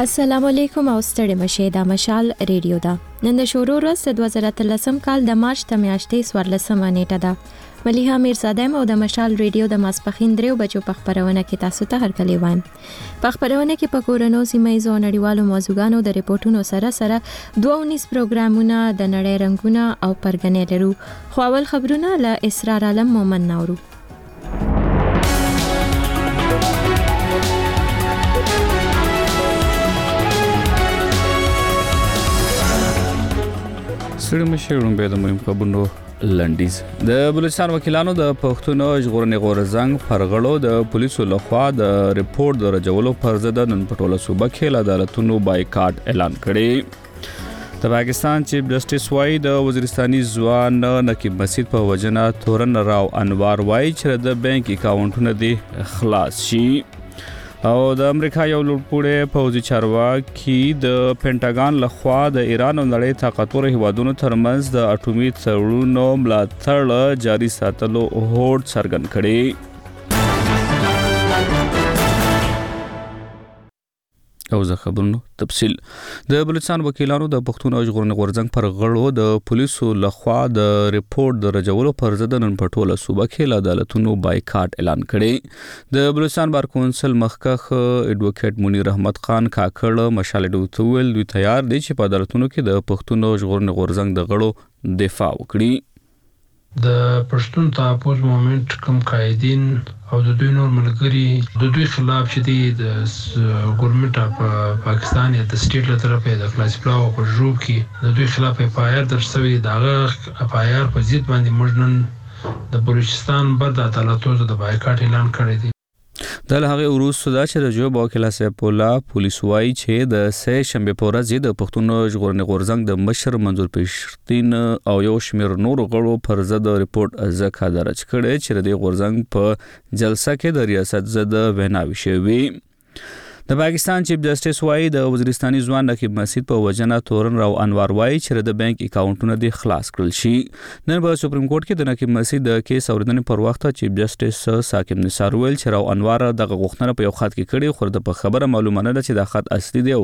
السلام علیکم او ستړي مشه د مشال ریډیو دا نن د شورو ورځ د 2013 کال د مارچ د میاشتې 14 نیټه ده مليها میرزاده او د مشال ریډیو د ماسپخین 3 بجو په خبرونه کې تاسو ته هرکلی وایم په خبرونه کې په کورونو سیمایزو نړیوالو موضوعګانو د ریپورتونو سره 219 پروګرامونه د نړۍ رنگونه او پرګنې لرو خو اول خبرونه له اسرار عالم مومن نورو سړي مشرون به د مهم خبرونو لنډیز د بلوچستان وکیلانو د پښتون ژغورنې غورزنګ فرغړو د پولیسو لخوا د ریپورت د رجولو پر ضد نن پټوله صوبه کې عدالتونو بایکاټ اعلان کړی د پاکستان چیف جسټس وايي د وزیرستاني ځوان نقیب مسعود په وجنه تورن راو انوار وايي چې د بانک اکاونټونه دي خلاص شي او د امریکا یو لوړپوړی پوځي چارواکي د پینټاګان لخوا د ایران او نړۍ طاقتور هیوادونو ترمنځ د اټومي تړونونو ملاتړ جاري ساتلو هوډ څرګند کړی او زه خبرونو تفصیل د بلوچستان وکیلانو د پښتون ژغورنې غورځنګ پر غړو د پولیسو لخوا د ریپورت د رجولو پر ضد نن پټوله صوبه کې عدالتونو بایکاټ اعلان کړي د بلوچستان بار کونسل مخکخ ایډوکیټ منیر احمد خان کاکړ مشال ډوتول دوی تیار دي چې په عدالتونو کې د پښتون ژغورنې غورځنګ د غړو دفاع وکړي د پښتون تحفظ مومنت کوم قائدین او د دوی نور ملګری د دوی خلاف چې د ګورنمنت په پاکستان یا د سټیټ له طرفه د کلاسیفلاو په جوړ کې د دوی خلاف پایر درشوي دغه پایر په ضد باندې مجنن د بلوچستان بر د عدالتونو د بایکاټ اعلان کړی دی د هغه وروسته دا چې د جوب وکیل سیف الله پولیس وايي چې د سه شنبه په ورځ د پښتون ژغورنې غورځنګ د مشر منظور پښتين او یو شمېر نور غړو پر ضد ریپورت ځکه درج کړي چې د غورځنګ په جلسه کې د ریاست ضد ویناوي شوی د پاکستان چیف جسټس وايي د وزیرستاني ځوان نقیب مسعود په وجنه تورن راو انوار وايي چې د بانک اکاونټونه دي خلاص کړل شي نن په سپریم کورټ کې د نقیب مسعود د کیس اوریدنې پر وخت چیف جسټس ساکم نثار ویل چې راو انوار دغه غوښتنه په یو خط کې کړي خو د خبره معلومه نه ده چې د خط اصلي دی او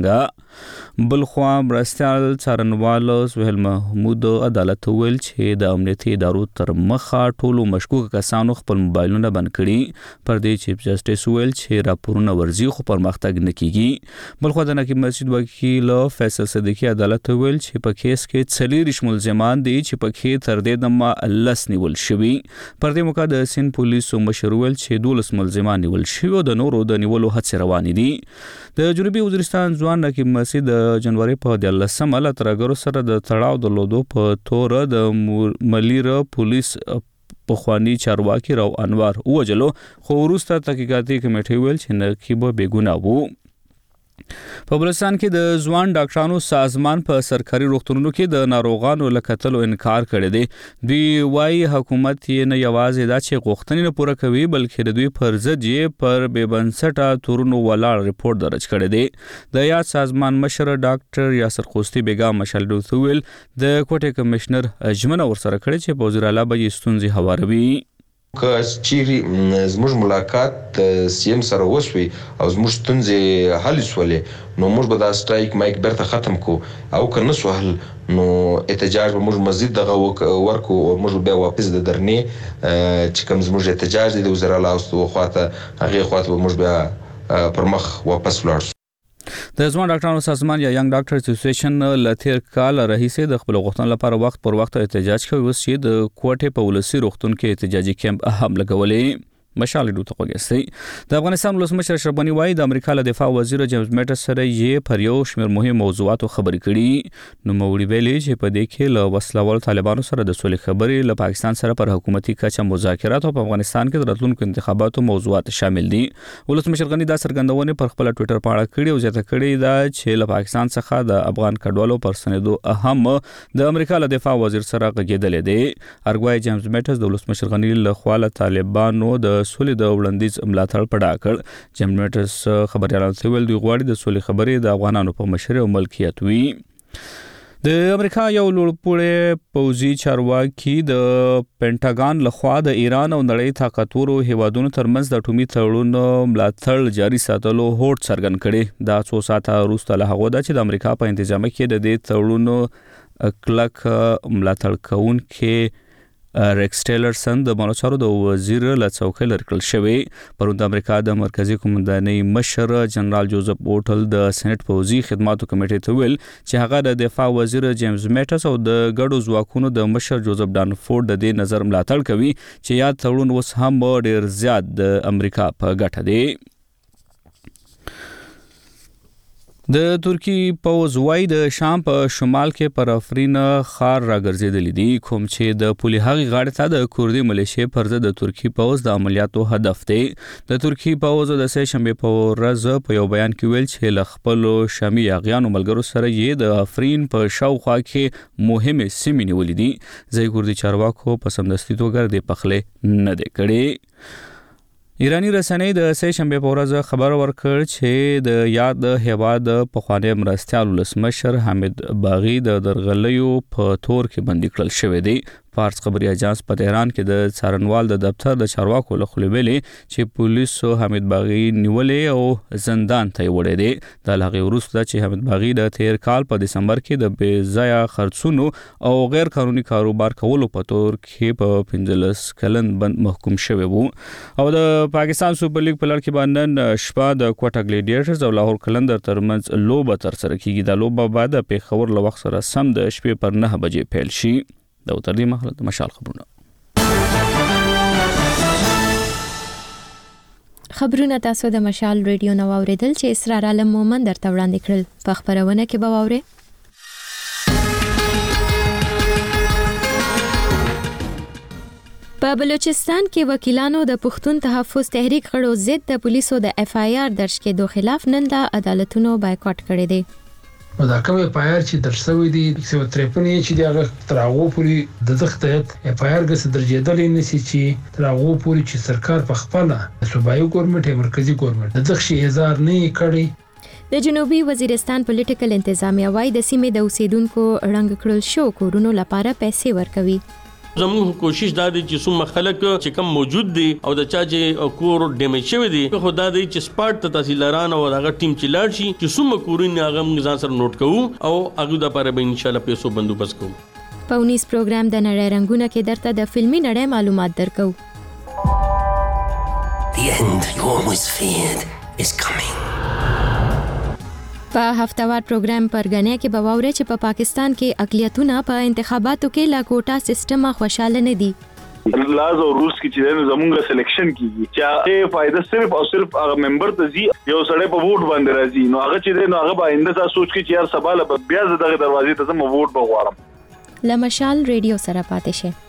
څنګه بل خو مرستيال څارنوال سهیل محمود عدالت ویل چې د امنیتي ادارو تر مخه ټولو مشکوک کسانو خپل موبایلونه بند کړي پر دې چیف جسټس ویل چې راپورونه ورزي خو پرمختګ نکېږي بلخو د نقیب مسعود وکیل فیصل صدیقی عدالت ویل چې په کیس کې 40 ملزمان دي چې په کې تر دې دمه لس نیول شوی پر دې موقع د سین پولیسو مشر ویل چې 12 ملزمان نیول شوی او د نورو د نیولو هڅې روانې دي د جنوبي وزیرستان ځوان نقیب مسعود د جنوري په 13 مله ترګرو سره د تړاو د لودو په تور د ملیر پولیس پخوانی چارواکي راو انوار وجلو خو وروسته تحقیقاتي کمیټه ویل چې نقیب بیګناه وو په بلوچستان کې د ځوان ډاکټرانو سازمان په سرکاري روغتونونو کې د ناروغانو لکتلو انکار کړی دی دوی وايي حکومت یې نه یوازې دا چې غوښتنې نه پوره کوي بلکې د دوی پر ضد یې پر بې بنسټه تورونو ولاړ ریپورت درج کړی دی د یاد سازمان مشر ډاکټر یاسر خوستی بیګا مشال ډوتول د کوټې کمشنر اجمنه ورسره کړی چې په وزیر اعلی به ستونزې هواروي که چیرې زموږ ملاقات سیم سره وشوي او زموږ ستونزې حل شولې نو موږ به دا سټرایک مایک بیرته ختم کو او که نه شو حل نو احتجاج به موږ مزید دغه ورکو او موږ بیا واپس د درنې چې کوم زموږ احتجاج دی د وزیر اعلی او خواته هغه خواته به موږ بیا پر مخ واپس ولاړ د ځوان ډاکټرانو سازمان یا ینګ ډاکټر اسوسییشن لتیر کال رئیس د خپل غوښتنو لپاره وخت پر وخت احتجاج کوي اوس چې د کوټې په ولسی روغتون کې احتجاجي کیمپ هم لګولې مشال ډوته کوګسي د افغانستان ولسمشر اشرف غنی وايي د امریکا له دفاع وزیر جیمز میټس سره یې پر یو شمېر مهم موضوعاتو خبرې کړي نو موړي ویلي چې په دې کې له وسلوال طالبانو سره د سولې خبرې له پاکستان سره پر حکومتي کچه مذاکرات او په افغانستان کې د راتلونکو انتخاباتو موضوعات شامل دي ولسمشر غنی دا څرګندونه پر خپل ټوئیټر پاڼه کړې او ځکه کړې دا چې له پاکستان څخه د افغان کډوالو پر سندو اهم د امریکا له دفاع وزیر سره غږیدل دي ارګوای جیمز میټس د ولسمشر غنی له خوا طالبانو د سولې د وړاندیز ملاتړ پډا کړ جیمز میټس خبريالانو ته ویل دوی غواړي د سولې خبرې د افغانانو په مشرۍ او ملکیت وي د امریکا یو لوړپوړی پوځي چارواکي د پینټاګان لخوا د ایران او نړۍ طاقتورو هیوادونو ترمنځ د اټومي تړون ملاتړ جاري ساتلو هوډ څرګند کړي. دا څو ساعته وروسته له هغه ده چې د امریکا په انتظامیه کې د دې تړون کلک ملاتړ کوونکي ریکس ټیلرسن د مالوچارو د وزیر له څوکۍ لرې کړل شوی. پرون د امریکا د مرکزی قومندانۍ مشر جنرال جوزف بوټل د سېنات پوځي خدماتو کمیټې ته ویل چې هغه د دفاع وزیر جیمز میټس او د ګډو ځواکونو د مشر جوزف ډانفورد د دې نظر ملاتړ کوي چې یاد تړون اوس هم ډیر زیات د امریکا په ګټه دی. د ترکی پوځ وايي د شام په شمال کې پر افرین خار راګرځېدلی دي کوم چې د پولي هغې غاړې ته د کوردي ملیشې پر ضد د ترکی پوځ د عملیاتو هدف دی. د ترکی پوځ د سه شنبې په ورځ په یو بیان کې ویل چې له خپلو شامي یاغیانو ملګرو سره یې د افرین په شاوخوا کې مهمې سیمې نیولې دي. ځایي کوردي چارواکو په سمدستي توګه د پخلې نه دی کړی. ایرانی رسنۍ د سه شنبې په ورځ خبر ورکړ چې د یاد هیواد پخوانی مرستیال ولسمشر حامد باغی د درغلیو په تور کې بندي کړل شوی دی. فارس خبري اژانس په تهران کې د څارنوال د دفتر د چارواکو له خوا ویلي چې پولیسو حامد باغی نیولې او زندان ته وړي دي. د هغې وروسته چې حامد باغی د تیر کال په دسمبر کې د بې ځایه خرڅونو او غیر قانوني کاروبار کولو په تور کې په 15 کلن بند محکوم شوی وو. او د پاکستان سوپر لیګ په لړ کې باندې شپه د کوټا ګلیډیټرز او لاهور قلندر ترمنځ لوبه ترسره کیږي. د لوبه بعد د پیښور له وخت سره سم د شپې پر 9 بجې پیل شي. د اوتر دی مخلط مشال خبرونه تاسو د مشال ریډیو نو اوریدل چې اسرار عالم مومن درته وړاندې کړل. په خبرونه کې به واورئ په بلوچستان کې وکیلانو د پښتون تحفظ تحریک غړو ضد د پولیسو د اف آی آر درج کېدو خلاف نن د عدالتونو بایکاټ کړی دی. دا کوم اف آی آر چې درسوي دي 153 چې دغه تراغو پوری د دغه اف آی آر غس درجېدلې نشي چې تراغو پوری چې سرکار په خپل صوبایي ګورنمنت مرکزی ګورنمنت دغه شی هزار نه کړي. د جنوبي وزیرستان پولیټیکل انتظامیه وايي د سیمې د اوسیدونکو رنګ کړل شو کورونو لپاره پیسې ورکوي. زموږ کوشش دا دی چې څومره خلک چې کم موجود دي او د چا چې کور ډیمیج شوی دي خو دا دی چې سپاټ ته تحصیلداران او هغه ټیم چې لاړ شي چې څومره کورونه هغه موږ ځان سره نوٹ کوو او هغه د لپاره به ان شاء الله پیسو بندوبست کوو. په 19 پروګرام د نړۍ رنگونه کې درته د فلمي نړۍ معلومات درکو. The end you always feared is coming. په هفتوار پروګرام پرګنې کې به واورئ چې په پاکستان کې اقلیتونه په انتخاباتو کې لا کوټا سیستم خوشاله نه دي. لاز او روس کې چې زمونږه سلیکشن کیږي چې فائدہ صرف او صرف هغه ممبر ته زی یو سړی په ووټ باندې راځي نو هغه چې نو هغه باندې دا سوچ کې چې یار سبا له بیا دغه دروازې ته زما ووټ بغواړم. لمشال ریډیو سره پاتې شه.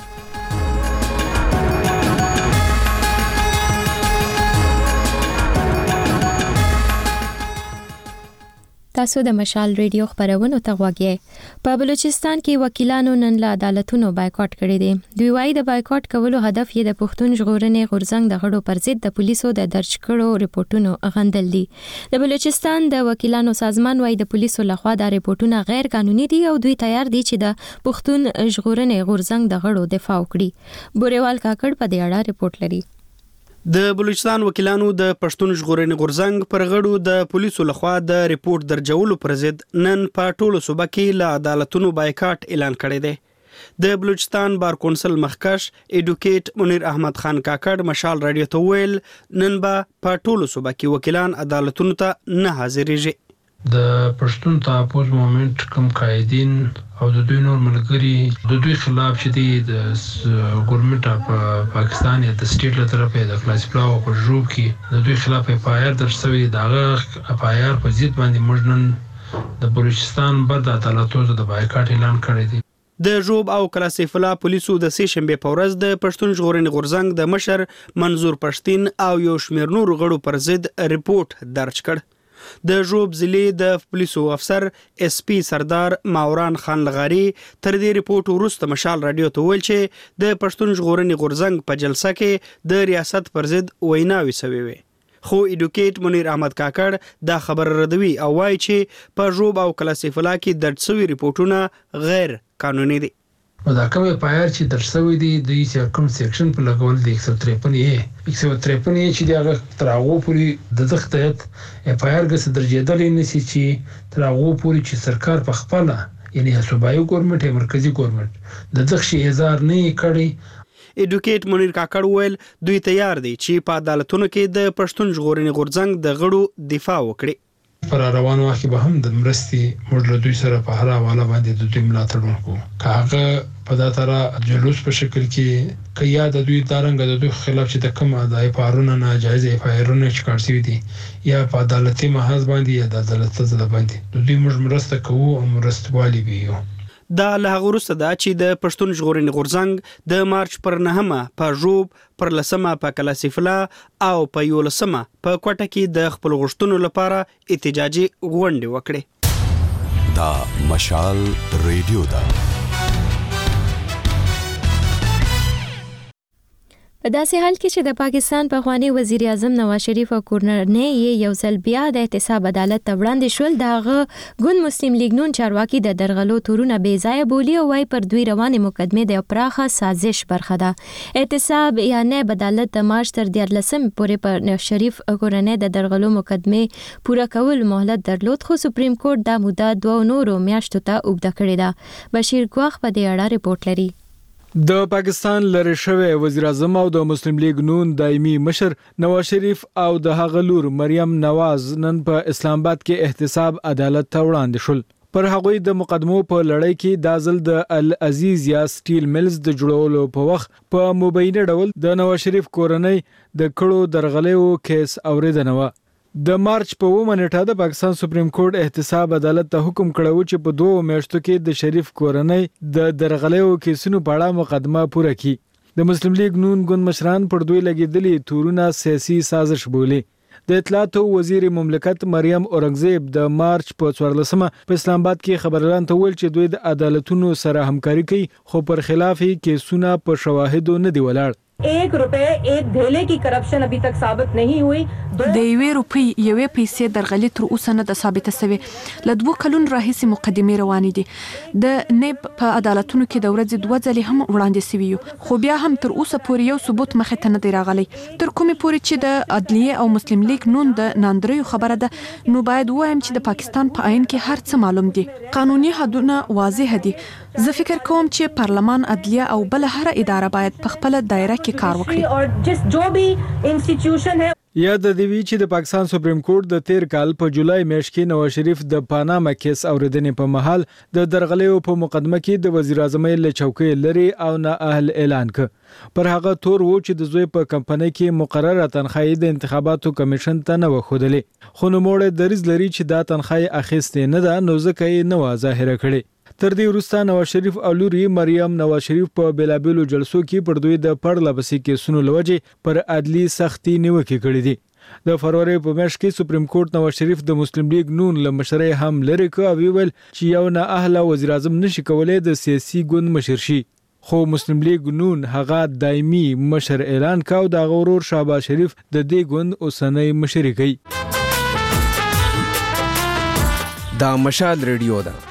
تاسو د مشال ریډیو خبرونو ته غواړئ. په بلوچستان کې وکیلانو نن له عدالتونو بایکاټ کړی دی. دوی وايي د بایکاټ کولو هدف یې د پښتون ژغورنې غورځنګ د غړو پر ضد د پولیسو د درج کړو ریپورتونو غندل دي. د بلوچستان د وکیلانو سازمان وايي د پولیسو لخوا دا ریپورتونه غیر قانوني دي او دوی تیار دي چې د پښتون ژغورنې غورځنګ د غړو دفاع وکړي. بوريوال کاکړ په دې اړه ریپورت لري. د بلوچستان وکیلانو د پښتون ژغورنې غورځنګ پر غړو د پولیسو لخوا د ریپورت درجولو پر ضد نن په ټولو صوبه کې له عدالتونو بایکاټ اعلان کړی دی. د بلوچستان بار کونسل مخکش ایډوکیټ منیر احمد خان کاکړ مشال رادیو ته ویل نن به په ټولو صوبه کې وکیلان عدالتونو ته نه حاضرېږي. د پښتون تحفظ مومنت کوم قائدین او د دوی نور ملګري د دوی خلاف چې د ګورنمنت په پاکستان یا د سټیټ له طرفه د کلاسیفلاو په جوب کې د دوی خلاف اف آی آر درسوي دغه اف آی آر په ضد باندې مجنن د بلوچستان بعد عدالتونو د بایکاټ اعلان کړی دی. د جوب او کلاسیفلا پولیسو د سه شنبې په ورځ د پښتون ژغورنې غورځنګ د مشر منظور پښتين او یو شمېر نور غړو پر ضد ریپورت درج کړ. د جوب ضلع د پولیسو افسر اس پی سردار ماوران خان لغاری تر دې ریپورت وروسته مشال رادیو ته ویل چې د پښتون ژغورنې غورځنګ په جلسه کې د ریاست پر ضد ویناوي شوې وي. خو ایډوکیټ منیر احمد کاکړ دا خبر ردوي او وایي چې په ژوب او کلاسیف الله کې درج شوي ریپورتونه غیر قانوني دي. دا کوم پایر چې درسوي دي د کوم سیکشن په لګول دي 153 چې دا تراغو پوری د دختیت پایر غس درجېدل نه سي چې تراغو پوری چې سرکار په خپل یعنی صوبایي ګورنمنت یا مرکزی ګورنمنت د دغه اظهار نه کړي. ایډوکیټ منیر کاکړ ویل دوی تیار دي چې په عدالتونو کې د پښتون ژغورنې غورځنګ د غړو دفاع وکړي. پر روان وخت به هم د مرستي موږ له دوی سره په هر حواله باندې د دوی ملاتړ وکړو. کاغه په دا تر جلوس په شکل کې کیا د دوی دارنګ د دوی خلاف چې د کوم ادای پارونه ناجایز فایرونه چې کارسي دي یا په عدالتي محاذ باندې یا د عدالت ځل باندې د دوی موږ مرسته کوو او مرستوالي ویو. دا له هغه وروسته ده چې د پښتون ژغورنې غورځنګ د مارچ پر 9 په ژوب، پر 10 په کلاسیف الله او په 11 په کوټه کې د خپل غوښتنو لپاره احتجاجي غونډې وکړې. دا مشال ریډیو ده. په داسې حال کې چې د پاکستان پخوانی وزیر اعظم نواز شریف او کورنۍ یې یو ځل بیا د احتساب عدالت ته وړاندې شول، دغه ګوند مسلم لیگ نون چارواکي د درغلو تورونه بې ځایه بولي او وايي پر دوی روانې مقدمې د پراخه سازش برخه ده. احتساب یا نیب عدالت د مارچ تر 14 پورې پر نواز شریف کورنۍ د درغلو مقدمې پوره کول مهلت درلود، خو سپریم کورټ دا موده 2 نورو میاشتو ته اوږده کړې ده. بشیر ګواخ په دې اړه ریپورت لري. د پاکستان لری شوی وزیر اعظم او د مسلم لیگ نون دایمي مشر نواز شریف او د هغه لور مریم نواز نن په اسلام آباد کې احتساب عدالت ته وړاندې شول. پر هغوی د مقدمو په لړۍ کې د ځل د العزیز یا سټیل ملز د جوړولو په وخت په مبینه ډول د نواز شریف کورنۍ د کړو درغلیو کیس اوریدنه و. د مارچ په 9 نیټه د پاکستان سپریم کورټ احتساب عدالت ته حکم کړو چې په 2 میاشتو کې د شریف کورنۍ د درغلیو کیسونو په اړه مقدمه پوره کړي. د مسلم لیگ نون ګوند مشران پر دوی لګیدلي تورونه سیاسي سازش بولي. د اطلاعات وزیر مملکت مریم اورنګزیب د مارچ په 14 په اسلام آباد کې خبريالان ته ویل چې دوی د عدالتونو سره همکاري کوي، خو پر خلاف کیسونه په شواهدو نه دی ولاړ. 1 रुपए 1 ढेले की करप्शन अभी तक साबित नहीं हुई. د یوې روپۍ یوې پیسې درغلي تر اوسه نه د ثابته سوي. له 2 کلونو راهیسې مقدمې روانې دي. د نیب په عدالتونو کې د ورځې 2 ځلې هم وړاندې سوي، خو بیا هم تر اوسه پورې یو ثبوت مخې ته نه دی راغلی. تر کومې پورې چې د عدلیه او مسلم لیگ نون د ناندریو خبره ده، نو باید وایم چې د پاکستان په عین کې هر څه معلوم دي، قانوني حدونه واضح دي. زه فکر کوم چې پارلمان، عدلیه او بل هر اداره باید په خپل دایره کې کار وکړي. اور جس جو بھی انسټیټیوشن ہے یا د دیوی چې د پاکستان سپریم کورټ د 13 کال په جولای میاشت کې نواز شریف د پاناما کیس اوریدنې په محل د درغلیو په مقدمه کې د وزیر اعظم له چوکۍ لري او نه اهل اعلان ک. پر هغه تور و چې د زوی په کمپنۍ کې مقرره تنخواهی د انتخاباتو کمیشن ته نه وخودلې، خو نو موړ دریز لري چې دا تنخواهی اخیستې نه ده، نو ځکه یې نه ظاهره کړي. تر دې وروسته نواز شریف او لوري مریم نواز شریف په بیلابیلو جلسو کې پر دوی د پړلبسې کیسونو لوجې پر عدلی سختي نیوکې کړې دي. د فروری په میاشت کې سپریم کورټ نواز شریف د مسلم لیگ نون له مشرۍ هم لري کو او ویل چې یو نه اهله وزیر اعظم نشي کولای د سیاسي ګوند مشر شي، خو مسلم لیگ نون هغه دایمي مشر اعلان کاو د غورور شهباز شریف د دې ګوند اوسنۍ مشري کوي. دا مشال ریډیو ده.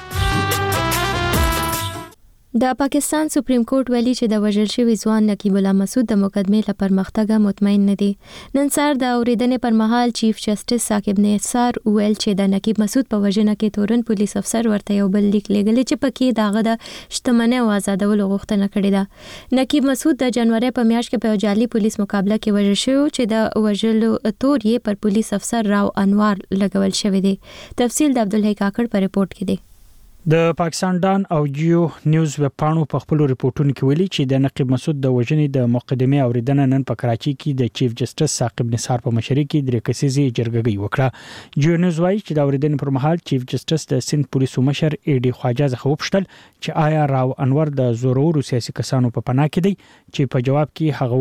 د پاکستان سپریم کورټ ویلي چې د وژل شوي ځوان نقیب الله مسعود د مقدمې له پرمختګه مطمئن نه دي. نن سهار د اورېدنې پر مهال چیف جسټس ثاقب نثار ویل چې د نقیب مسعود په وژنه کې تورن پولیس افسر ورته یو بل لیک لېږلی چې پکې دغه د شتمنۍ او آزادولو غوښتنه کړې ده. نقیب مسعود د جنوري په میاشت کې په جعلي پولیس مقابله کې وژل شوی چې د وژلو تور یې پر پولیس افسر راو انوار لګول شوی دی. تفصیل د عبدالحی کاکړ په ریپورت کې دی. د پاکستان ډان او جیو نیوز ویب پاڼو په خپل ریپورتونو کې ویلي چې د نقیب مسعود د وژنې د مقدمې اوریدنه نن په کراچي کې د چیف جسټس ثاقب نثار په مشرۍ کې 3 کسیزې جرګه وکړه. جیو نیوز وایي چې د اوریدنې پر مهال چیف جسټس د سند پولیسو مشر ای ډي خواجه څخه وپوښتل چې آیا راو انور د زورورو سیاسي کسانو په پناه کې دی، چې په جواب کې هغه وویل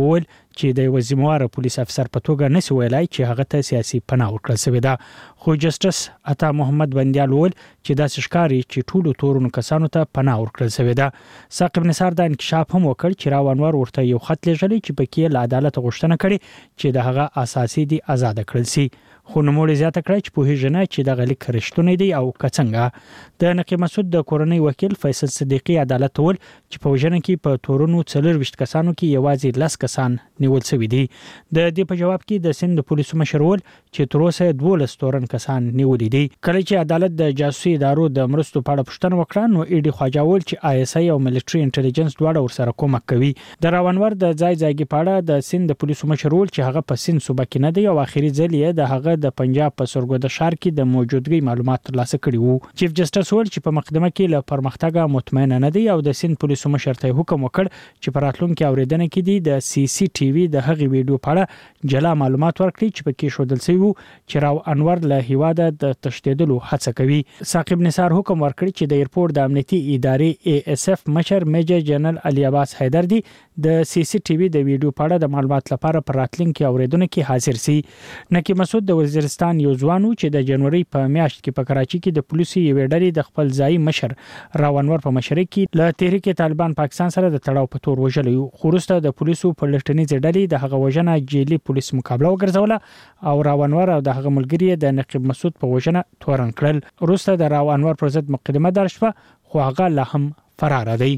چې د یو ذمہوار پولیس افسر په توګه نسی ویلای چې هغه ته سیاسي پناه ورکړل شوې ده خو جسټس عطا محمد بندیال ول چې دا ښکاری چې ټولو تورونو کسانو ته پناه ورکړل شوې ده ثاقب نثار د انکشاف هم وکړ چې راو انور ورته یو خط لېږلی چې پکې له عدالت غوښتنه کړې چې د هغه اساسي دي آزاد کړل شي خو نوموړي زیاته کړه چې په هیڅ نه چې د غلیک رښتونه دي او کڅنګه د نقیب مسعود د کورنۍ وکیل فیصل صدیقی عدالت ول چې په وژنه کې په تورونو 24 کسانو کې یوازې 10 کسان نیول شوی دي د دې په جواب کې د سند پولیسو مشر ول چې تر اوسه 12 تورن کسان نیولې دي کله چې عدالت د جاسوسي ادارو د مرستو په اړه پوښتنه وکړه نو ایډي خواجه ول چې آی اس آی او ملټری انټيليجنس دواړه ورسره کومک کوي د راونور د ځای په اړه د سند پولیسو مشر ول چې هغه په سند صوبه کې نه دی او اخیری ځل یې د هغه د پنجاب په سرګود شهر کې د موجودګۍ معلومات ترلاسه کړي وو چیف جسټس ول چې په مقدمه کې له پرمختګه مطمئن نه دی او د سند پولیسو مشر ته حکم وکړ چې په راتلونکي اوریدنه کې دی د سی سی ټي وي د هغې ویډیو په اړه جلا معلومات ورکړي چې پکې شودل شوی وو چې راو انور له هیواده د تشدیدلو هڅه کوي ثاقب نثار حکم ورکړي چې د ایرپورټ د امنیتي ادارې ای اس اف مشر میجر جنرال علي عباس حیدر دی د سی سی ټي وي د ویډیو په اړه د معلومات لپاره پر راتلونکي اوریدنه کې حاضر سي نقیب مسعود د وزیرستان یو ځوانو چې د جنوري په میاشت کې په کراچي کې د پولیسو یو ډلې د خپل ځای مشر راو انور په مشرۍ کې له تحریک طالبان پاکستان سره د تړاو په تور وژلی خو وروسته د پولیسو په لټنیزې ډلې د هغه وژنه جیلي پولیس مقابله وګرځوله او راو انور او د هغه ملګری د نقیب مسعود په وژنه تورن کړل وروسته د راو انور پر ضد مقدمه درج شوه خو هغه لا هم فرار دی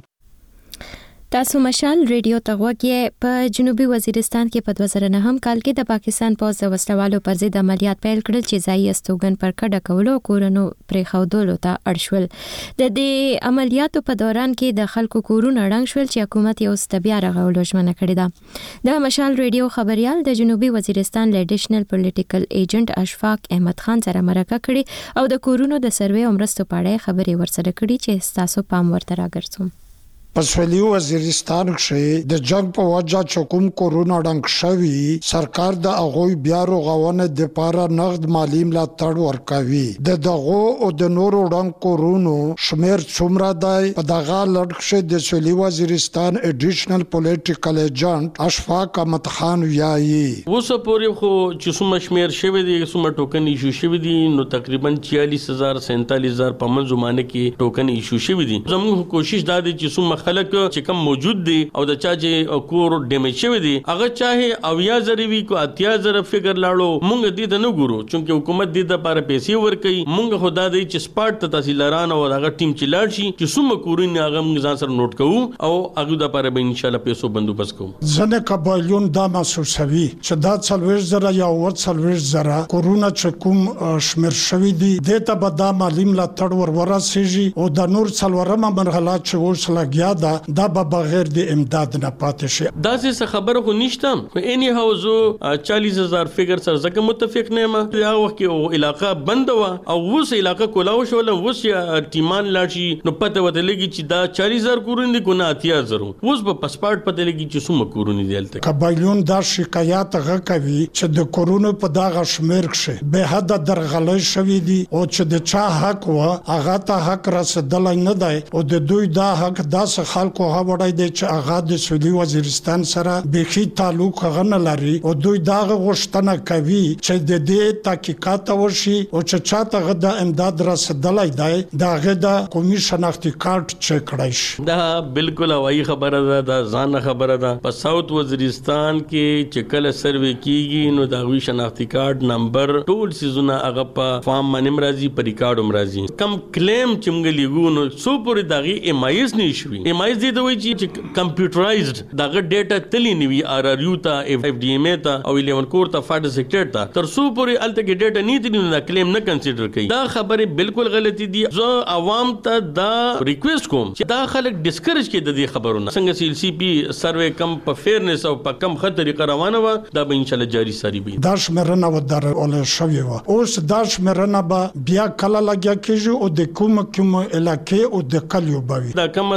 تاسو مشال ریډیو ته غوږی په جنوبي وزیرستان کې په 2009 کال کې د پاکستان پوځ د وسلوالو پر ضد عملیات پیل کړل چې ځای استوګن پر کډه کولو کورونو پرې خودلو ته اړشول د دې عملیاتو په دوران کې د خلکو کورونه ړنګ شول چې حکومت یې اوس بیا رغولو ژمنه کړې ده د مشال ریډیو خبريال د جنوبي وزیرستان اډیشنل پولیټیکل ایجنټ اشفاق احمد خان سره مرکه کړې او د کورونو د سروې عمرستو په اړه خبرې ورسره کړې چې تاسو پام ورته راګرځوم په سویلي وزیرستان کې د جنگ په وجه چکم کورونا ډنګ شوی سرکار د اغوی بیا رغونه د پاره نقد مالی ملاتړ ورکوي دغه او د نورو ډنګ کورونو شمیر څومره دی په دغه لړ د سویلي وزیرستان اډیشنل پولیټیکل ایجنټ اشفاق احمد خان ویایي اوس پورې خو چې څومره شمیر شوی دی څومره ټوکن ایشو شوی دی نو تقریبا 44000 47000 په منځمانه کې ټوکن ایشو شوی دی زموږ کوشش دا دی چې څومره خلک چې کم موجود دي او د چا چې کور ډیمیج شوی دی هغه چاهه او یا زروي کو اتیا زره فګر لاړو مونږ دې ته نه ګورو چې حکومت دې د لپاره پیسې ورکړي مونږ خدا دې چې سپارټ ته تحصیلداران او هغه ټیم چې لاړ شي چې څومره کورونه هغه موږ ځان سره نوٹ کوو او هغه د لپاره به ان شاء الله پیسو بندوبست کوو ځنه قبایلون دا محسوسوي چې دا 40 زره یا 40 زره کورونه چې کوم شمیر شوی دي د ته به دا مالی ملاتړ ورسیږي او د نور څلورمه مرحله چې اوس لګیا دا به بغیر د امداد نه پاتې شي دا څه خبره خو نشته خو اني هاوزو 40000 فګر سره زکه متفق نه ما دا وخت کې علاقہ بند و او اوس علاقہ کولاو شو له اوس ټیمان لاشي نو پته وته لګي چې دا 40000 کورونه دي ګنا 80000 اوس په پاسپورت پته لګي چې څومره کورونه دي الته قبایلون دا شکایت غوي چې د کورونو په دغه شمیر کې به حد درغلې شوې دي او چې د چا حق و هغه ته حق رسیدل نه دی او د دوی دا حق داس خلکو هاوړای دي چې هغه د سویلي وزیرستان سره بخي تعلق غن لري او دوی دا غوښتنه کوي چې د دې تحقیقات وشي او چې چاته غدا امداد رسیدلای دی دا غدا قومي شناختی کارت چک کړای شي دا بالکل هوایي خبره ده دا ځان خبره ده په ساوث وزیرستان کې چې کله سروې کیږي نو دا وی شناختی کارت نمبر ټول سيزونه هغه په فارم باندې مرাজি په ریکارډ مرাজি کم کلیم چمګلی ګو نو سو پوری داغي ایم آی اس نشوي ایم آی اس دې دوی چې کمپیوټرایزډ دغه ډیټا تلی نیوي آر آر یو ته اف ډی ایم ای ته او 11 کور ته فاډ سیکټر ته تر سو پوری الته کې ډیټا نه تلی نه کلیم نه کنسیډر کوي دا خبره بالکل غلطی دي زه عوام ته دا ریکوست کوم چې دا خلک ډیسکریج کړي د دې خبرونه څنګه سی سی پی سروې کم په فیرنس او په کم خطر طریقه روانه و دا به ان شاء الله جاری ساری وي دا شمرنه و در اول شوی و اوس دا شمرنه به بیا کله لګیا کیږي او د کوم علاقې او د کلیو بوي دا کوم سروې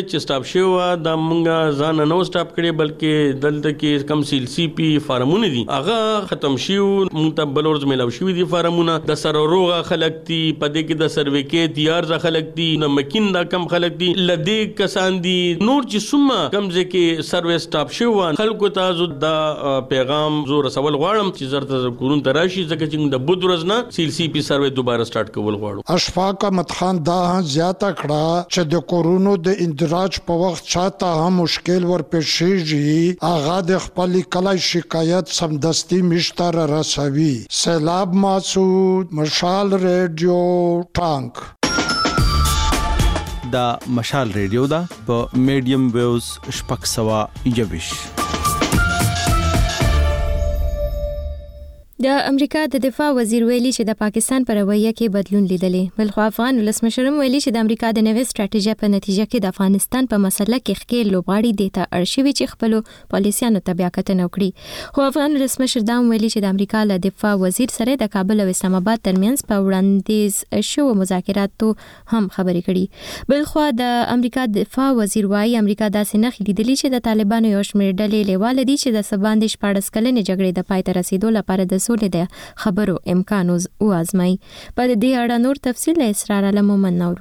چې سټاپ شو دا مونږه ځان نه سټاپ کړي بلکې دلته کې کم سیلسی پی فارمونه دي هغه ختم شیو مونږ ته بلورز ملاو شوی دي فارمونه د سروروغه خلک دي پدې کې د سرویکې تیار ځ خلک دي نو مکین دا کم خلک دي لدی کسان دي نور چې سومه کمزې کې سرویس سټاپ شو خلکو ته زو دا پیغام زو رسول غواړم چې زرته کورون تراشي ځکه چې د بود ورځ نه سیلسی پی سروې دوباره سٹارټ کول غواړو اشفاق احمد خان دا زیاته کړه چې د کورونو د اندراج په وخت چاته هم مشکل ورپېښیږي هغه د خپل کلای شکایت سمدستي مشتر رسوي. سیلاب مسعود، مشال ریډیو، ټانک. دا مشال ریډیو دا په میډیم ویوز شپږ سوه یویش. د امریکا د دفاع وزیر ویلي چې د پاکستان پر رویه کې بدلون لیدلې بلخو افغان ولسمشر ویلي چې د امریکا د نوې سټریټیژي په نتیجه کې د افغانستان په مسله کې ښکېل لوبغاړي دیتا ارشیوي چې خپل پالیسیانو ته بیا کتنه وکړي. خو افغان ولسمشر دا ویلي چې د امریکا له دفاع وزیر سره د کابل او اسلام آباد ترمنځ په وړاندیز شو مذاکراتو هم خبرې کړي. بلخو د امریکا دفاع وزیر وايي امریکا داسې نه لیدلې چې د طالبانو یو شمېر ډلې لیواله دي چې د سباندې 14 کلنې جګړې د پای ته رسیدو لپاره د سولې د خبرو امکان او ازمای. په دې اړه نور تفصیل اسرار علم منور.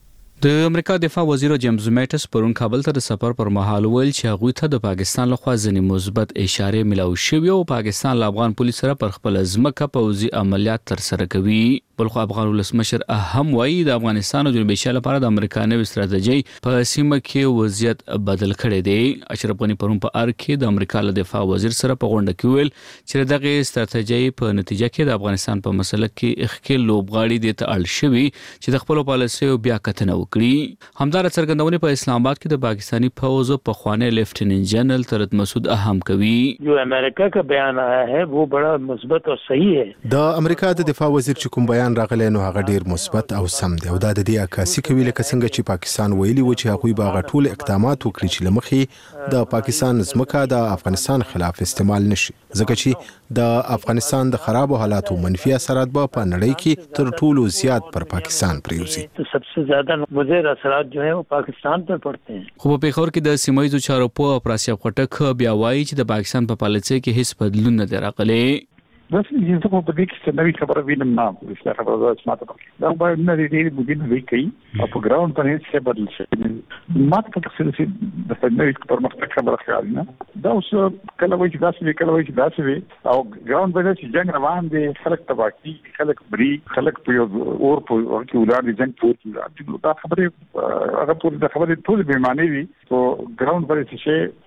د امریکا دفاع وزیر جیمز میټس پرون کابل ته د سفر پر مهال ویل چې هغه ته د پاکستان لخوا ځینې مثبت اشارې ملو شوې او پاکستان له افغان پولیس سره پر خپل ځمکه پوځي عملیات تر سره کوي. بلخو افغان ولسمشر هم وایي د افغانستان او جنوبي ایشیا لپاره د امریکا نوې ستراتیژي په سیمه کې وضعیت بدل کړی دی. اشرف غنی پرون په ار کې د امریکا له دفاع وزیر سره په غونډه کې ویل چې دغه ستراتیژي په نتیجه کې د افغانستان په مسله کې اخکل لوبغاړي د تعال شوی چې د خپل پالیسیو بیا کتنه وکړي. همدار څرګندونه په اسلام آباد کې د پاکستانی فوج په خوانه لیفټیننټ جنرال طلعت مسعود اهم کوي. جو امریکا کا بیان آیا ہے وہ بڑا مثبت اور صحیح ہے. د امریکا د دفاع وزیر چې کوم بیان راغلی نو هغه ډیر مثبت او سم دی او دا د دې عکاسي کوي لکه څنګه چې پاکستان ویلي و چې هغوی به هغه ټول اقدامات وکړي چې لمخې د پاکستان ځمکه د افغانستان خلاف استعمال نشي ځکه چې د افغانستان د خرابو حالاتو منفي اثرات به په نړۍ کې تر ټولو زیات پر پاکستان پریوزي. सबसे ज्यादा मुضر असरात जो है वो पाकिस्तान पर पड़ते हैं. خو په پیښور کې د سیمایي چارو په پراسیا خټک بیا وایي چې د پاکستان په پالیسۍ کې هیڅ بدلون نه دی راغلی. بس چې څه په دې کې څه نوې خبره وینم نه پولیسه خبره ده چې ماته دا باید نه دې مدیر وی کوي او په ګراوند باندې څه بدل شي ماته په څه چې د نوې پرمختګ خبره خیال نه دا اوس کله وایي چې داسې کله وایي چې داسې او ګراوند باندې چې جنگ روان دي خلک تباکی خلک بری خلک په اور په ورته ولر دي جنگ پورته دا خبره هغه پورته خبره ټول به معنی وي او ګراوند باندې څه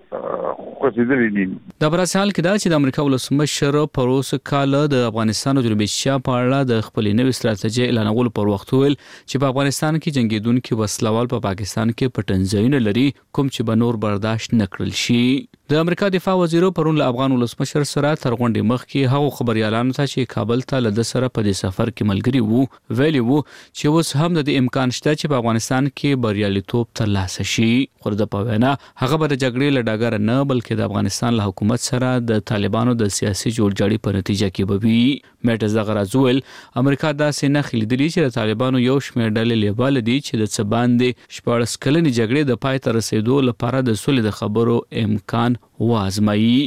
د براسال کې دا چې د امریکا ولسمشر پروس کال د افغانستان او جنوبي ایشیا په اړه د خپل نوې ستراتیژي اعلانولو پر وخت ویل چې په افغانستان کې جنگیدونکو وسلوال په پاکستان کې پټنځایونه لري کوم چې به نور برداشت نکړل شي. د امریکا دفاع وزیر پرون له افغان ولسمشر سره تر غونډې مخکې هغه خبريالانو ته چې کابل ته له سره په دې سفر کې ملګری وو ویلي وو چې اوس هم د امکان شته چې په افغانستان کې بریالیتوب ترلاسه شي. خو د پوهنه هغه به د جګړې له ډګر نه بلکې د افغانستان له حکومت سره د طالبانو د سیاسي جوړجاړي په نتیجه کې به وي. میټز دغه راځول امریکا داسې نه خلیدلی چې د طالبانو یو شمېر ډلې لیبل دي چې د سباندې 14 کلنې جګړې د پای ته رسیدو لپاره د سولې د خبرو امکان وازمایي.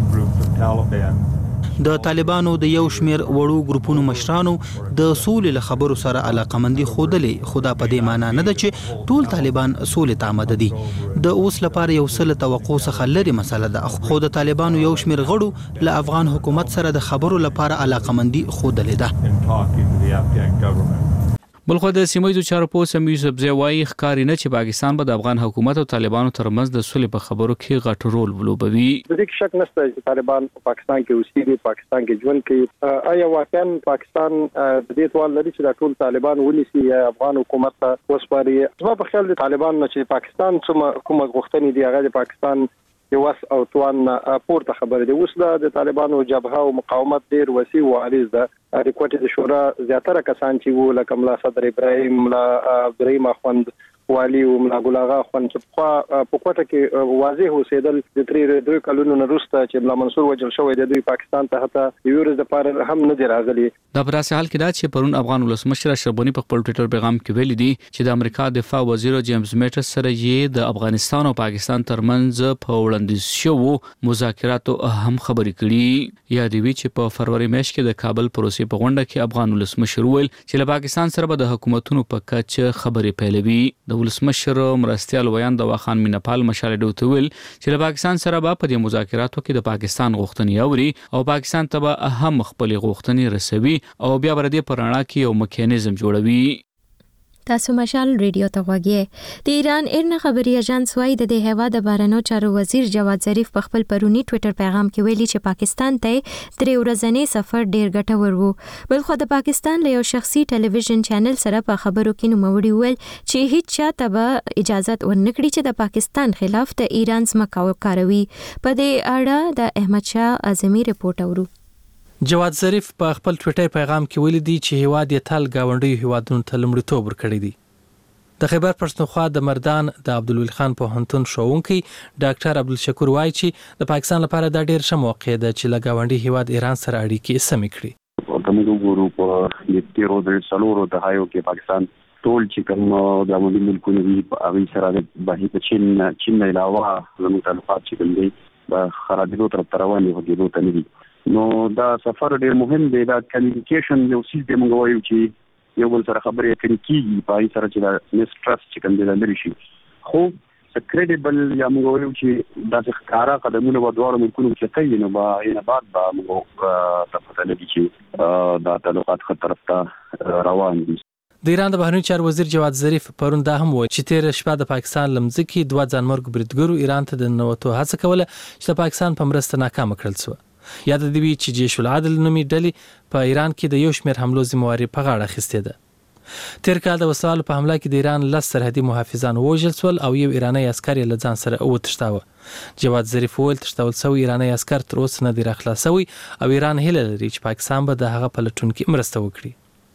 د طالبانو د یو شمیر وړو ګروپونو مشرانو د سولې له خبرو سره علاقمندي خوده خدا په دې معنی نه ده چې ټول طالبان سولې ته آماده دي. د اوس لپاره یو سل توقع څخه لري مسله ده خو د طالبانو یو شمیر غړو له افغان حکومت سره د خبرو لپاره علاقمندي خوده ده. بلخو د سیمایي چارو په سم یوسف زوی ښکاری نه چې پاکستان به د افغان حکومت او طالبانو ترمنځ د سولې په خبرو کې غټ رول ولوبوي. د دې شک نشته چې طالبان په پاکستان کې اوسېږي پاکستان کې ژوند کوي. آیا واقعا پاکستان د دې سوال لري چې د ټول طالبان ونیسي یا افغان حکومت ته وسپاري؟ زما په خیال د طالبان نه چې پاکستان کومه غوښتنې دي هغه د پاکستان یو واس او توان پورته خبره دی. اوس د طالبانو جبهه او مقاومت ډیر وسیع او عریض ده. ریکوټ د شورا زیاتره کسان چې وو لکه ملا صدر ابراهیم، ملا عبدالرحیم اخوند والی او ملاګل اغا خون چې په کوټه کې واضح اوسېدل د 3 کلونو وروسته چې ملا منصور وجل شوی د دوی پاکستان ته حتی یورز د پاره هم نه دی راغلی. دا پر اساس حال کې دا چې پرون افغان ولسمشر اشرف غنی په خپل ټوئیټر پیغام کې ویلي دي چې د امریکا دفاع وزیر جیمز میټس سره یې د افغانستان او پاکستان ترمنځ په وړاندیز شوو مذاکراتو هم خبرې کړي. یا دی وی چې په فروری میاشت کې د کابل پروسې په غونډه کې افغان ولسمشر ویل چې له پاکستان سره به د حکومتونو په کچه خبرې پیلوي. د ولسمشر مرستيال ویان د واخان مینپال مشال ډوته ویل چې له پاکستان سره به په دې مذاکراتو کې د پاکستان غوښتنې اوري او پاکستان ته به هم خپل غوښتنې رسوي او بیا بر دې پرانا کې یو میکانیزم جوړوي. تاسو مشال ریډیو ته وګورئ. د ایران ایرنا خبري اژانس وايي د هوا د بهرنیو چارو وزیر جواد ظریف په خپل پرونی ټوئیټر پیغام کې ویلي چې پاکستان ته 3 ورځنی سفر ډیر ګټور وو. بلخو د پاکستان له یو شخصي ټلویزیون چینل سره په خبرو کې نوموړي ویل چې هیڅ چاته به اجازه ورنکړي چې د پاکستان خلاف د ایران ځمکه وکاروي. په دې اړه د احمد شاه اعظمي رپورټ اورو. جواد ظریف په خپل ټوئیټر پیغام کې ویلي دی چې هیواد یې تل گاونډي هیوادونو ته لومړیتوب ورکړی دی. د خیبر پښتونخوا د مردان د عبدالولی خان پوهنتون ښوونکی ډاکټر عبدالشکور وایي چې د پاکستان لپاره دا ډیر ښه موقع ده چې له گاونډي هیواد ایران سره اړیکې سمې کړي. کومو وګورو په تیرو د سلورو د هایو کې پاکستان ټول چې کوم گاونډي ملکونه دي هغه سره د بهي چین نه علاوه زموږ تعلقات چې کوم دي په خرابېدو تر روانې وګړو ته نه دي. نو دا سفر ډیر مهم دی. دا کمیونیکیشن یو سیس دی موږ وایو چې یو بل سره خبرې کیږي په هغه سره چې دا میسټرست چې کوم دی لري شي. خو کریډیبل یا موږ وایو چې دا ښکارا قدمونه و دوه ملکونو کې کوي نو با نه بعد با موږ تفصیل لري چې دا تعلقات خطر ته روان دي. د ایران د بهرنیو چارو وزیر جواد ظریف پرون دا هم وایي چې تیر شپه د پاکستان لمځکي 2 ځانمرګ بریدګرو ایران ته د نوټو هڅه کوله چې د پاکستان په مرسته ناکام کړل شو. یاد دی وی چې جیش العدل نومي ډلې په ایران کې د یو شمېر حملو ذمہواری په غاړه اخیستې ده. تیر کال د وسوالو په حمله کې د ایران 10 سرحدي محافظان وژل شول او یو ایرانی عسکر یې له ځان سره وتښتاوه. جواد ظریف وویل تښتول شوی ایرانی عسکر تر اوسه نه دی راخلاصوي او ایران هیله لري چې پاکستان به د هغه په لټون کې مرسته وکړي.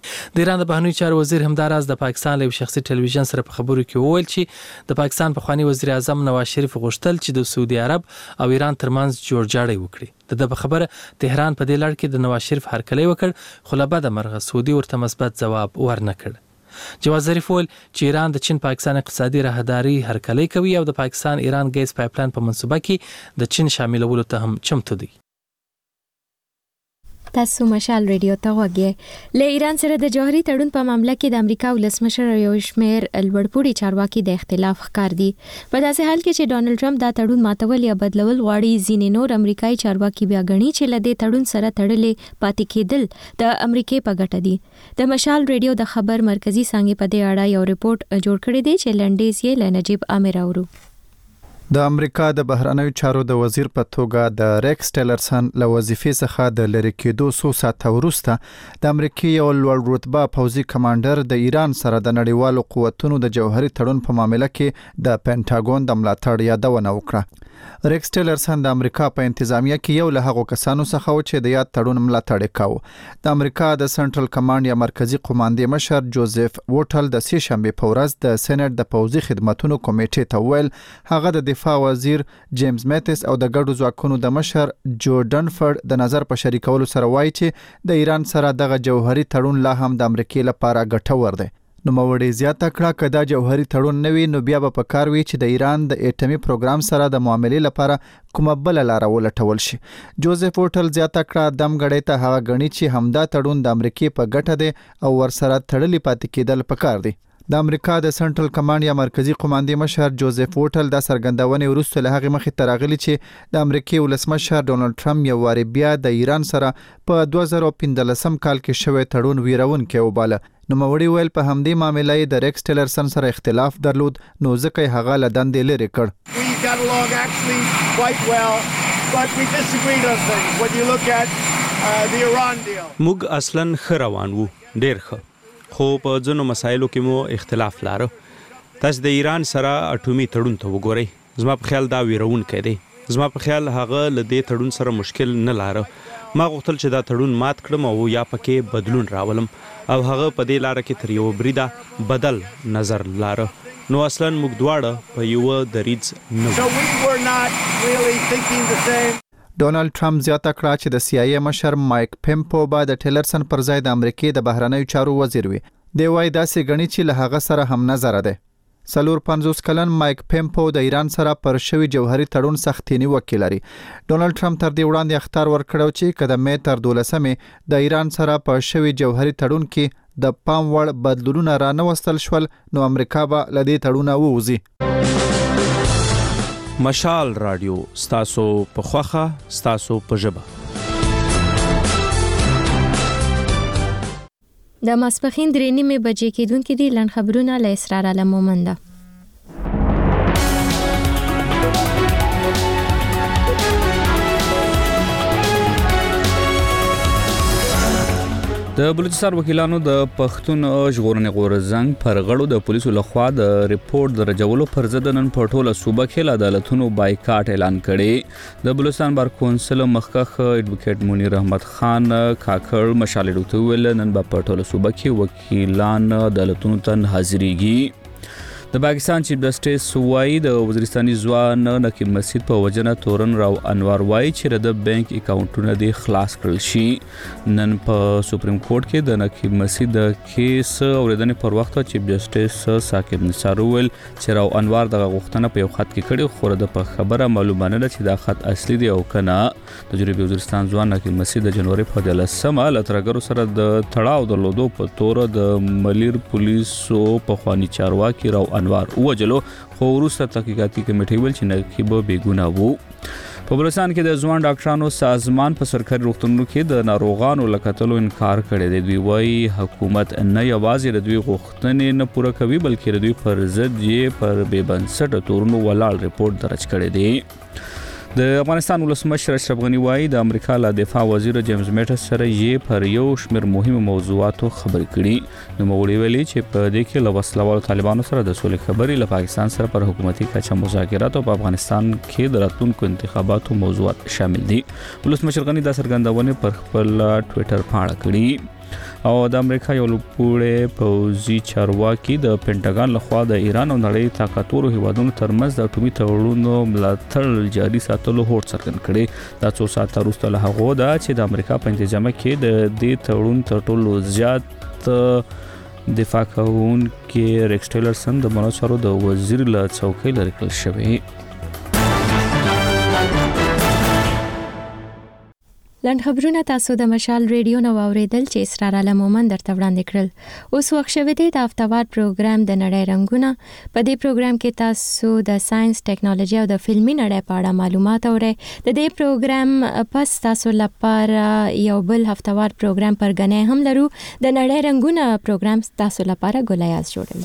د ایران د بهرنیو چارو وزیر همداراز د پاکستان له شخصي ټلویزیون سره په خبرو کې وویل چې د پاکستان پخوانی وزیر اعظم نواز شریف غوښتل چې د سعودي عرب او ایران ترمنځ جوړجاړی وکړي. د خبره تهران په دې لړ کې د نواز شریف هرکلی وکړ خو له بده مرغه سعودي ورته مثبت ځواب ورنکړ. جواد ظریف وویل چې ایران د چین پاکستان اقتصادي راهداري هرکلی کوي او د پاکستان ایران ګیس پایپلاین په منصوبه کې د چین شاملولو ته هم چمتو دی. تاسو مشال ریډیو ته وګورئ. له ایران سره د جوهري تړون په معاملې کې د امریکا ولسمشر یو شمېر لوړپوړي چارواکي د اختلاف ښکار دي. په داسې حال کې چې ډانلډ ټرمپ دا تړون ماتول یا بدلول غواړي، ځینې نور امریکایي چارواکي بیا غني چې له دې تړون سره تړلې پاتې کېدل د امریکای په ګټه دي. د مشال ریډیو د خبر مرکزی څنګه په دې اړه یو ریپورت جوړ کړی دی چې لنډیز یې له نجیب عامر اورو. د امریکا د بهرنیو چارو د وزیر په توګه د ریکس ټیلرسن له وظیفې څخه د لری کېدو څو ساعته وروسته د امریکای یو لوړ رتبه پوځي کمانډر د ایران سره د نړیوالو قوتونو د جوهري تړون په معاملې کې د پینټاګون د ملاتړ یادونه وکړه. ریکس ټیلرسن د امریکا په انتظامیه کې یو له هغو کسانو څخه و چې د یاد تړون ملاتړ وکاو. د امریکا د سنټرل کمانډ یا مرکزی قوماندې مشر جوزف ووټل د سې شنبه په ورځ د سېنات د پوځي خدماتو کمیټې ته ویل هغه د دفاع وزیر جیمز میټس او د ګډو ځواکونو د مشر جو ډنفورد د نظر په شریکولو سره وایي چې د ایران سره دغه جوهري تړون لا هم د امریکای لپاره ګټور دی. نو موړې زیاته کړه کدا جوهري تړون نوي نو بیا به پکار وي چې د ایران د اټومي پروګرام سره د معاملې لپاره کومه بل لار ولټول شي. جوزف ووټل زیاته کړه دم غړې ته هغه غني چې همدا تړون د امریکای په ګټه دی او ورسره تړلې پاتې کېدل پکار دی. د امریکا د سنټرل کمانډ یا مرکزی قوماندې مشر جوزف ووټل د سرګندونې وروسته له هغه مخې ترغلي چې د امریکای ولسمشر ډونالد ټرمپ یو واری بیا د ایران سره په 2015 کال کې شوی تړون ویرونکی وباله. نو موري ویل په همدې معاملې د ریکس ټیلرسن سره اختلاف درلود نو ځکه هغه له دندې لري کړ. موږ اصلاً ښه روان وو، ډېر ښه، خو په ځینو مسایلو کې مو اختلاف لاره. تاسو د ایران سره اټومي تړون ته وګورئ، زما په خیال دا ویرونکی دی. زما په خیال هغه له دې تړون سره مشکل نه لاره ما غوښتل چې دا تړون مات کړم او یا پکې بدلون راولم او هغه په دې لار کې تر یو بریده بدل نظر لاره نو اصلا موږ دواړه په یو دریځ نه ډونالد ټرمپ زیاته کړه چې د CIA مشر مایک پمپو به د ټیلرسن پر ځای د امریکای د بهرنیو چارو وزیر وي دی وایي داسې غني چې له هغه سره هم نظر ده 50 کلن مایک پمپو د ایران سره پر شوی جوهري تړون سختینی وکیل لري ډونالد ټرمپ تر دې وړاندې اختار ورکړو چې کله مې تر 12مې د ایران سره پر شوی جوهري تړون کې د پام وړ بدلونونه را نوستل شول نو امریکا به لدې تړونه ووزي مشال رادیو ستاسو په خوخه ستاسو په ژبه د ماسپخین 3:30 بجې کېدونکې دي لن خبرونه له اسرار علمومنده د بلوچستان وکیلانو د پښتون ژغورنې غورځنګ پر غړو د پولیسو لخوا د ریپورت درجولو پر ضد نن په ټوله صوبه کې له عدالتونو بایکاټ اعلان کړي د بلوچستان بار کونسل مخکخ ایډوکیټ منیر احمد خان کاکړ مشال ډوته ویل نن په ټوله صوبه کې وکیلان عدالتونو ته حاضرېږي د پاکستان چیف جسټس وایي د وزیرستاني ځوان نقیب مسعود په وجنه تورن راو انوار وایي چې د بانک اکاونټونه د خلاص کړل شي نن په سپریم کورټ کې د نقیب مسعود د کیس اوریدنې پر وخت چیف جسټس ثاقب نثار ویل چې راو انوار د غوښتنه په یو خط کې کړي خو د په خبره معلومه نه ده چې دا خط اصلي دی او کنه د جنوبي وزیرستان ځوان نقیب مسعود د جنوري په 10مه لترګرو سره د تړاو درلودو په تور د ملیر پولیسو په خواني چارواکي راو انوار وجلو خو وروسته تحقیقاتي کمیټه ویل چې نقیب بېګناه وو په بلوچستان کې د ځوان ډاکټرانو سازمان په سرکاري روغتونونو کې د ناروغانو لکتلو انکار کړی دی دوی وایي حکومت نه یوازې د دوی غوښتنې نه پوره کوي بلکې د دوی پر ضد یې پر بې بنسټه تورونو ولاړ ریپورت درج کړی دی د افغانستان ولسمشر اشرف غنی وایي د امریکا له دفاع وزیر جیمز میټس سره یې پر یو شمېر مهمو موضوعاتو خبرې کړي نو موړي ویلي چې په دې کې له وسلوالو طالبانو سره د سولې خبرې له پاکستان سره پر حکومتي کچه مذاکرات او په افغانستان کې د راتلونکو انتخاباتو موضوعات شامل دي ولسمشر غنی دا څرګندونه پر خپل ټوئیټر پاڼه کړې او د امریکا یو لوړ پوځي چارواکي د پینټاګان لخوا د ایران او نړۍ طاقتورو هیوادونو ترمنځ د اټومي تړونونو ملاتړ جاري ساتلو هوډ څرګند کړي دا څو ساعت وروسته له هغه ده چې د امریکا په انتظام کې د دې تړون تر ټولو زیات دفاع کوونکي ریکس ټیلرسن د منوچارو د وزیر له څوکۍ لري کړل شوی لنډ خبرونه تاسو د مشال ریډیو نو اوریدل چې اسرار علمومن درته وړاندې کړل اوس وخت شوه دی د هفتوار پروګرام د نړۍ رنگونه په دې پروګرام کې تاسو د ساينس ټیکنالوژي او د فلمي نړۍ په اړه معلومات اورئ د دې پروګرام پس تاسو لپاره یو بل هفتوار پروګرام پرګنې هم لرو د نړۍ رنگونه پروګرام تاسو لپاره ګلایاز جوړوي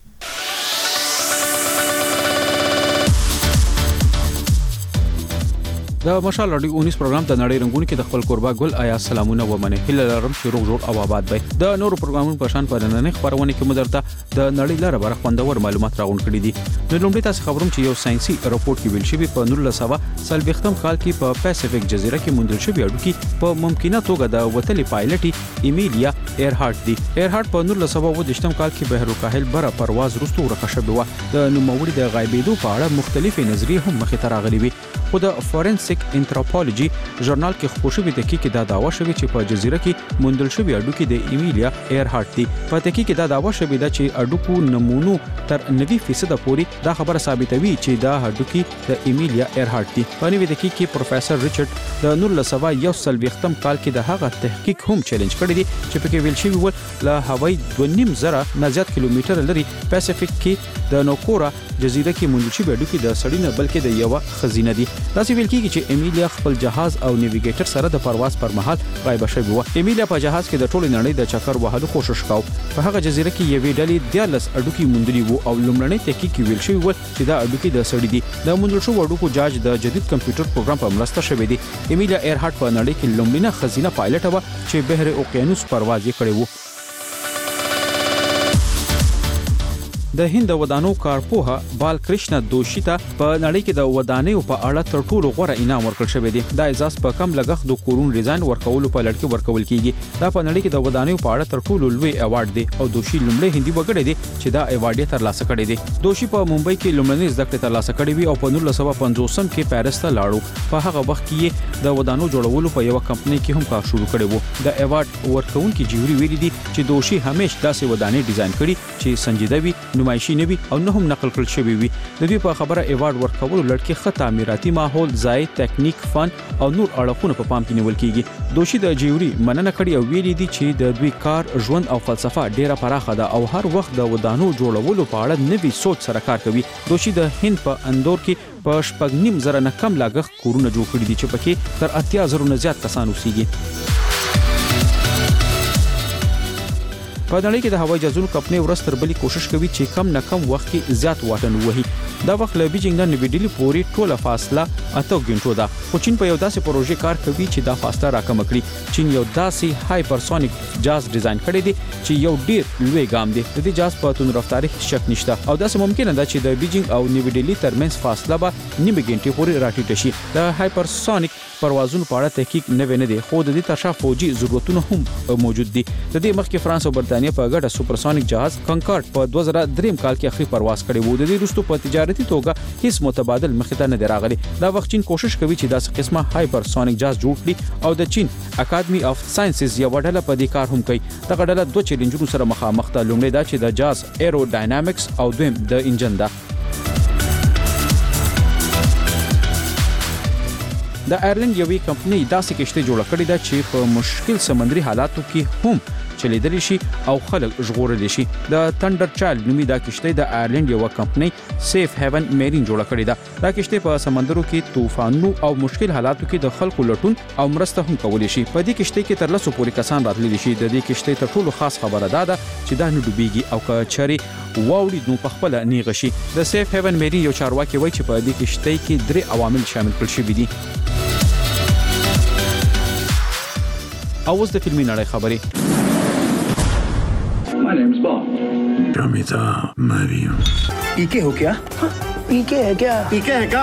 د مشال رادیو 19 پروګرام د نړۍ رنگونه کې د خپل قربا ګل آیا سلامونه و منه هله لرم چې روغ جوړ او آباد وي د نورو پروګرامونو په شان په نننې خبرونه کې مدرته د نړۍ لپاره برخوندور معلومات راغون کړي دي نو لومړی تاسو خبروم چې یو ساينسي راپورټ کې ویل شوی په 1940 کال کې په پیسفیک جزیره کې موندل شوی اډوکی په ممکنه توګه د وتلې پایلټي ایمیلیا ایرهارت دی ایرهارت په 1920 کال کې بحر الکاهل بره پرواز وروسته ورکه شوی و د نوموړي د غایبېدو په اړه مختلفې نظریې هم مخې ته راغلي وي خو د فورنسیک انتروپولوژي ژورنال کې خپوشوي تحقیق کې دا داوا شوی چې په جزیره کې موندل شوی اډوکی د ایمیلیا ایرهارت دی په تحقیق کې دا داوا شوی چې اډوکو نمونو تر 90% پورې دا خبره ثابتوي چې دا اډوکی د ایمیلیا ایرهارت دی په نوې تحقیق کې پروفیسور ریچارډ د 1941 کال کې د هغه تحقیق هم چیلنج کړی دی چې پکې ویل شوی و له هوای 2.5 زره نه زیات کیلومتر لري پیسفیک کې د نوکورا جزیره کې موندل شوی اډوکی د سړی نه بلکې د یو خزینه دی دا څه ویل کیږي چې ایمیلیا خپل جهاز او نیویګیټر سره د پرواز پر مهال غایب شوی و ایمیلیا په جهاز کې د ټولې نړۍ د چکر وهلو کوشش کاوه په هغه جزیره کې یوې ډلې 13 اډوکی موندلي وو او لومړنۍ تحقیق کې ویل شوی و چې دا اډوکی د سړی دی د موندل شوی اډوکو جاج د جدید کمپیوټر پروګرام په مرسته شوی دی ایمیلیا ایرهارت په نړۍ کې لومړنۍ خزینه پایلټ و چې بحر اوقیانوس پرواز یې کړی و د هند ودانو کارپوها بال کرشنا دوشي ته په نړۍ کې د ودانیو په اړه تر ټولو غوره انعام ورکړل شوی دی. دا اعزاز په کم لګښت د کورونو ډیزاین ورکولو په لړ کې ورکول کیږي. دا په نړۍ کې د ودانیو په اړه تر ټولو لوی ایوارډ دی او دوشي لومړی هندي وګړی دی چې دا ایوارډ یې ترلاسه کړی دی. دوشي په ممبئی کې لومړنۍ زده کړې ترلاسه کړې وي او په 1950 کې پیرس ته لاړو. په هغه وخت کې د ودانو جوړولو په یو کمپنۍ کې هم کار شروع کړی وو. د ایوارډ ورکونکي جیوري ویلي دي چې دوشي همیشه داسې ودانې ډیزاین کړي چې سنجیده وي، نمایشي نه وي او نه هم نقل کړل شوی وي. د دې په خبره ایوارډ ورکولو لړ کې ښه تعمیراتي ماحول، ځای، ټیکنیک، فن او نور اړخونه په پام کې نیول کیږي. دوشي د جیوري مننه کړې او ویلي دي چې د دوی کار، ژوند او فلسفه ډیره پراخه ده او هر وخت د ودانو جوړولو په اړه نوي سوچ سره کار کوي. دوشي د هند په اندور کې په 8.5 نه کم لاګښت کورونه جوړ کړي دي چې پکې تر 80,000 نه زیات کسان اوسېږي. په نړۍ کې د هوایي جهازونو کمپنۍ ورځ تر بلې کوشش کوي چې کم نه کم وخت کې زیات واټن ووهي. دا وخت له بیجینګ نه نوې ډیلي پورې ټوله فاصله 8 غنټو ده. خو چین په یو داسې پروژې کار کوي چې دا فاصله راکم کړي. چین یو داسې هایپرسونیک جهاز ډیزاین کړی دی چې یو ډیر لوی ګام دی. د دې جهاز په تون رفتاري شک نشته او داسې ممکنه ده چې د بیجینګ او نوې ډیلي ترمنځ فاصله به نیمه غنټه پورې راټیټه شي. د هایپرسونیک پروازونو په اړه تحقیق نه دی خو د دې ترشا فوجي ضرورتونه هم موجود دي. د دې مخکې فرانس او برتانیې په ګډه سوپرسونیک جهاز کنکارډ په 2003 کال کې اخري پرواز کړی وو. د دې وروسته په تجارتي توګه هیڅ متبادل مخې ته نه دی راغلی. دا وخت چین کوشش کوي چې داسې قسمه هایپرسونیک جهاز جوړ کړي او د چین اکیډمي اف ساينسز یو ډله په دې کار هم کوي. دا ډله دوه چیلنجونو سره مخامخ ده. لومړی دا چې د جهاز ایروداینامیکس او دویم د انجن ده. د آیرلند یوې کمپنۍ داسې کشته جوړه کړې ده چې په مشکل سمندري حالاتو کې هم چلیدلی شي او خلک ژغورلی شي. د تندر چایلډ نومي دا کشته د آیرلند یو کمپنۍ سیف هیون میرین جوړه کړې ده. دا کشته په سمندرو کې طوفانونو او مشکل حالاتو کې د خلکو لټون او مرسته هم کولی شي. په دې کشته کې تر 100 پورې کسان راتللی شي. د دې کشته تر ټولو خاص خبره ده چې دا نه ډوبېږي او که چاري واوړي نو په خپل نیغه شي. د سیف هیون میرین یو چارواکي وایي چې په دې کشته کې 3 عوامل شامل کړل شوي دي. اوس د فلمي نړۍ خبرې. My name's Bond. Ramita Mariam. पीके हो क्या? पीके है क्या? पीके है क्या?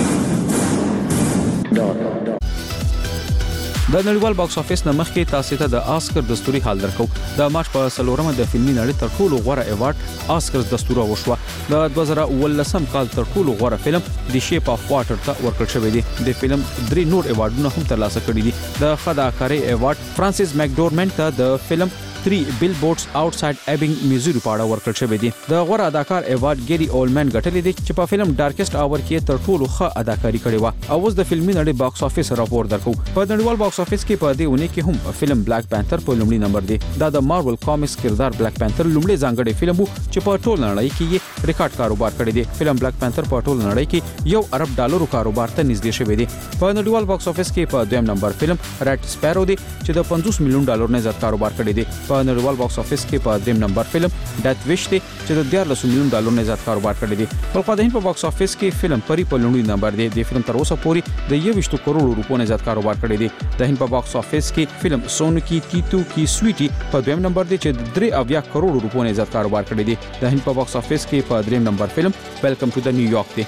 د نړیوال باکس افیس نه مخکې تاسو ته د آسکر دستوري حال درکو. د مارچ په 4مه د فلمي نړۍ تر ټولو غوره ایوارډ آسکر دستور وشو. د 2018 کال تر ټولو غوره فلم د شیپ اف واټر ته ورکړل شوی دی. د فلم 3 نور ایوارډونه هم ترلاسه کړي دي. د خداکاري ایوارډ فرانسیس مکډورمنټ ته د فلم 3 بیلبورډز آوټساید ایبینګ میزوري په اړه ورکړل شوی دی. د غوره اداکار ایوارډ ګری اولمن ګټلی دی چې په فلم ډارکست اور کې تر ټولو ښه اداکاری کړې و. او اوس د فلمي نړۍ باکس افیس راپور درکو. په نړیوال باکس افیس کې په دې ونه کې هم فلم بلیک پانتر په لومړي نمبر دی. دا د مارول کامکس کردار بلیک پانتر لومړی ځانګړی فلم وو چې په ټول نړۍ کې یې ریکارډ کاروبار کړی دی. فلم بلیک پانتر په ټول نړۍ کې $1 ارب کاروبار ته نږدې شوی دی. په نړیوال باکس افیس کې په دویم نمبر فلم ریډ سپیرو دی چې د $50 میلیون نه زیات کاروبار کړی دی. په نړیوال باکس افیس کې په دریم نمبر فلم ډیث ویش دی چې د $13 میلیون نه زیات کاروبار کړی دی. بل خو د هند په باکس افیس کې فلم پری په لومړي نمبر دی. د فلم تر اوسه پورې د 21 کروڑ روپیو نه زیات کاروبار کړی دی. د هند په باکس افیس کې فلم سونو کی تیتو کی سویټي په دویم نمبر دی چې 3 کروڑ روپیو نه زیات کاروبار کړی دی. د هند په باکس افیس کې په دریم نمبر فلم ویلکم ټو د نیویارک دی.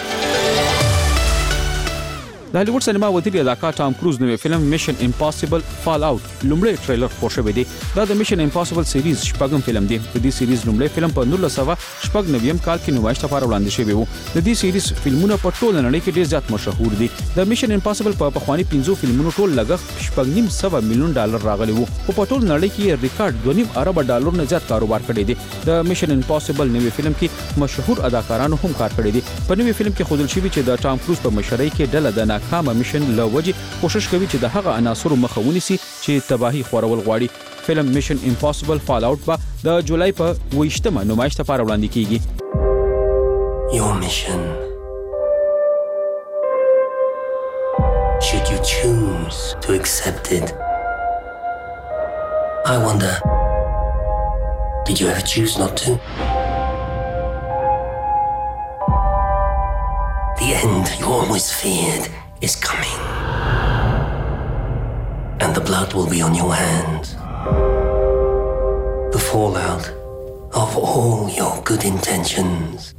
د هالیوډ سینما وتیری اداکار ټام کروز نوې فلم میشن امپاسیبل فال اوټ لومړی ټریلر خور شوی دی. دا د میشن امپاسیبل سیریز شپږم فلم دی. د دې سیریز لومړی فلم په 1999 کال کې نمایش لپاره وړاندې شوی وو. د دې سیریز فلمونه په ټول نړۍ کې ډیر زیات مشهور دي. د میشن امپاسیبل په پخوانی 5 فلمونو ټول لګښت $8.5 میلیون راغلی وو او په ټول نړۍ کې ریکارډ $2.5 ارب نه زیات کاروبار کړی دی. د میشن امپاسیبل نوې فلم کې مشهور اداکارانو هم کار کړی دی. په نوې فلم کې خودل شوی چې د ټام کروز په مشرۍ کې ډله د ناکامه میشن لوجي کوشش کوي چې د هغه عناصرو مخه ونیسي چې تباہی خورول غواړي. فلم میشن امپاسیبل فال اوټ به د جولای په 28مه نمایش لپاره وړاندې کیږي. Your mission. Should you choose to accept it? I wonder, did you ever choose not to? The end you always feared is coming. And the blood will be on your hands. The fallout of all your good intentions.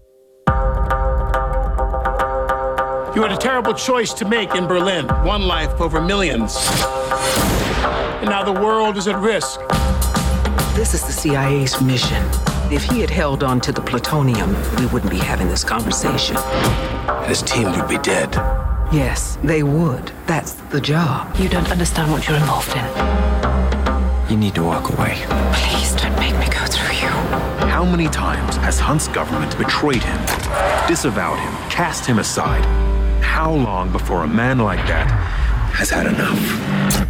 You had a terrible choice to make in Berlin. One life over millions. And now the world is at risk. This is the CIA's mission. If he had held on to the plutonium, we wouldn't be having this conversation. His team would be dead. Yes, they would. That's the job. You don't understand what you're involved in. You need to walk away. Please don't make me go through you. How many times has Hunt's government betrayed him, disavowed him, cast him aside? How long before a man like that has had enough?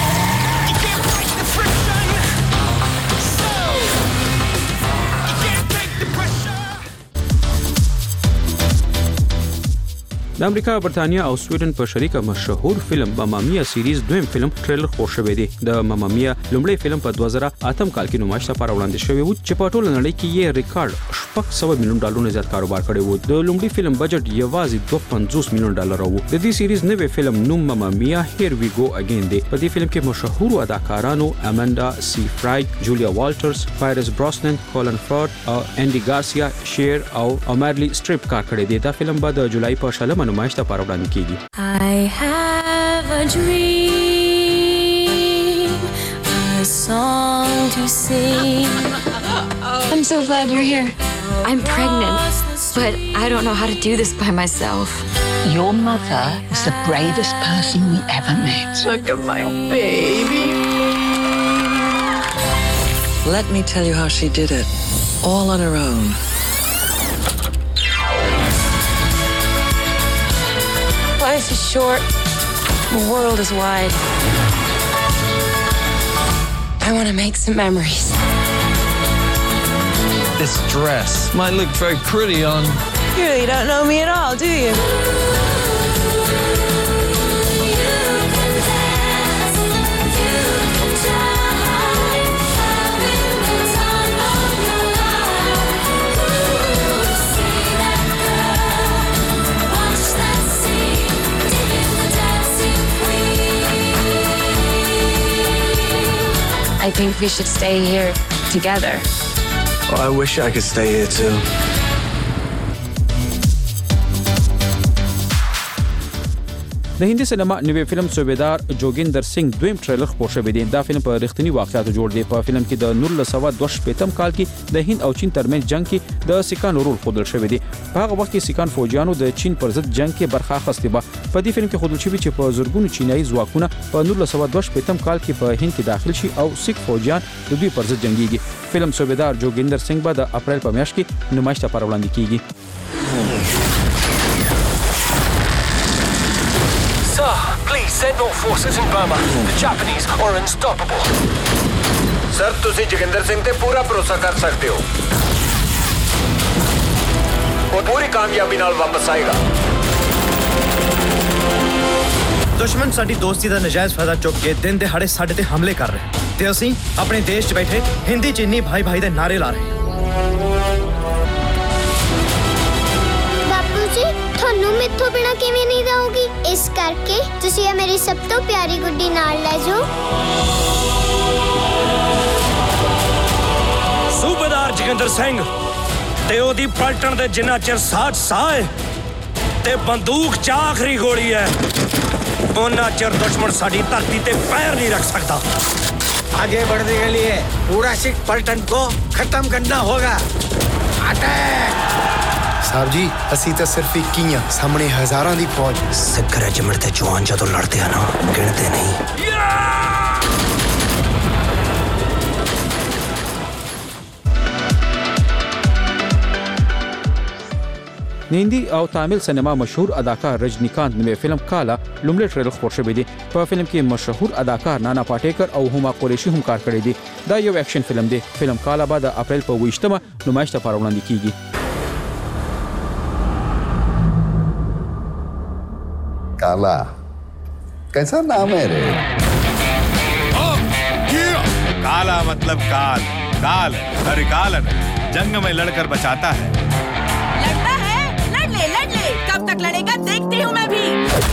د امریکا، برتانیا او سویډن په شریکه مشهور فلم ماما میا سیریز دویم فلم ټریلر خور شوی دی. د ماما میا لومړی فلم په 2008 کال کې نمایش لپاره وړاندې شوی و چې په ټوله نړۍ کې یې ریکارډ $600 میلیون زیات کاروبار کړی و. د لومړي فلم بجټ یوازې $250 میلیون و. د دې سیریز نوې فلم نوم ماما میا هیر وی گو اگین دی. په دې فلم کې مشهور اداکارانو اماندا سی فرایډ، جولیا والټرز، پایرس براسنن، کولن فرت او انډي ګارسیا شیر او امارلی سټریپ کار کړی دی. دا فلم به د جولای په 16 نمایش لپاره وړاندې کیږي. I have a dream, a song to sing. I'm so glad you're here. I'm pregnant, but I don't know how to do this by myself. Your mother is the bravest person we ever met. Look at my baby. Let me tell you how she did it. All on her own. Life is short. The world is wide. I want to make some memories. This dress might look very pretty on... You really don't know me at all, do you? I think we should stay here together. Oh, I wish I could stay here too. د هندي سینما نوې فلم صوبیدار جوګیندر سنگ دویم ټریلر خپور شوی دی. دا فلم په رښتینی واقعیتو جوړ دی. په فلم کې د 1922 کال کې د هند او چین ترمنځ جنگ کې د سیکانو رول خودل شوی دی. په هغه وخت کې سیکان فوجیانو د چین پر ضد جنگ کې برخه اخیستې و. په دې فلم کې خودل شوی چې په زورګونو چینایي ځواکونه په 1922 کال کې په هند کې داخل شي او سیک فوجیان د دوی پر ضد جنگيږي. فلم صوبیدار جوګیندر سنگ به د اپریل په میاشت کې نمایش لپاره وړاندې کیږي. Sir, please send more forces in Burma. The Japanese are unstoppable. Sir, ਤੁਸੀਂ ਜੋਗਿੰਦਰ ਸਿੰਘ ਤੇ ਪੂਰਾ ਭਰੋਸਾ ਕਰ ਸਕਦੇ ਹੋ. ਉਹ ਪੂਰੀ ਕਾਮਯਾਬੀ ਨਾਲ ਵਾਪਸ ਆਏਗਾ. ਦੁਸ਼ਮਣ ਸਾਡੀ ਦੋਸਤੀ ਦਾ ਨਜਾਇਜ਼ ਫਾਇਦਾ ਚੁੱਕ ਕੇ ਦਿਨ ਦਿਹਾੜੇ ਸਾਡੇ ਤੇ ਹਮਲੇ ਕਰ ਰਹੇ ਤੇ ਅਸੀਂ ਆਪਣੇ ਦੇਸ਼ 'ਚ ਬੈਠੇ ਹਿੰਦੀ ਚੀਨੀ ਭਾਈ ਭਾਈ ਦੇ ਨਾਰੇ ਲਾ ਰਹੇ. ਤੁਹਾਨੂੰ ਮੈਥੋਂ ਬਿਨਾ ਕਿਵੇਂ ਨਹੀਂ ਰਹੂਗੀ, ਇਸ ਕਰਕੇ ਤੁਸੀਂ ਇਹ ਮੇਰੀ ਸਭ ਤੋਂ ਪਿਆਰੀ ਗੁੱਡੀ ਨਾਲ ਲੈ ਜਾਓ. ਸੂਬੇਦਾਰ ਜੋਗਿੰਦਰ ਸਿੰਘ ਤੇ ਉਹਦੀ ਪਲਟਣ ਦੇ ਜਿੰਨਾ ਚਿਰ ਸਾਹ ਹੈ ਤੇ ਬੰਦੂਕ 'ਚ ਆਖਰੀ ਗੋਲੀ ਹੈ, ਉਹਨਾਂ ਚਿਰ ਦੁਸ਼ਮਣ ਸਾਡੀ ਧਰਤੀ ਤੇ ਪੈਰ ਨਹੀਂ ਰੱਖ ਸਕਦਾ. आगे बढ़ने के लिए पूरा सिख पलटन को खत्म करना होगा. अटैक! साहब जी, ਅਸੀਂ ਤਾਂ ਸਿਰਫ 21 ਆ, ਸਾਹਮਣੇ ਹਜ਼ਾਰਾਂ ਦੀ ਫੌਜ. ਸਿੱਖ ਰੈਜੀਮੈਂਟ ਦੇ ਜਵਾਨ ਜਦੋਂ ਲੜਦੇ ਆ ਨਾ, ਗਿਣਦੇ ਨਹੀਂ. د هندي او تامل سینما مشهور اداکار رجنیکانت نوې فلم کالا لومړی ټریلر خپور شوی دی. په فلم کې مشهور اداکار نانا پاټیکر او هما قریشي هم کار کړی دی. دا یو اکشن فلم دی. فلم کالا به د اپریل په 28مه نمایش لپاره وړاندې کیږي. काला कैसा नाम है रे? काला मतलब काल. काल हरिकालन जंग में लड़कर बचाता है. लड़ता है? लड़ ले. कब तक लड़ेगा देखती हूँ मैं भी.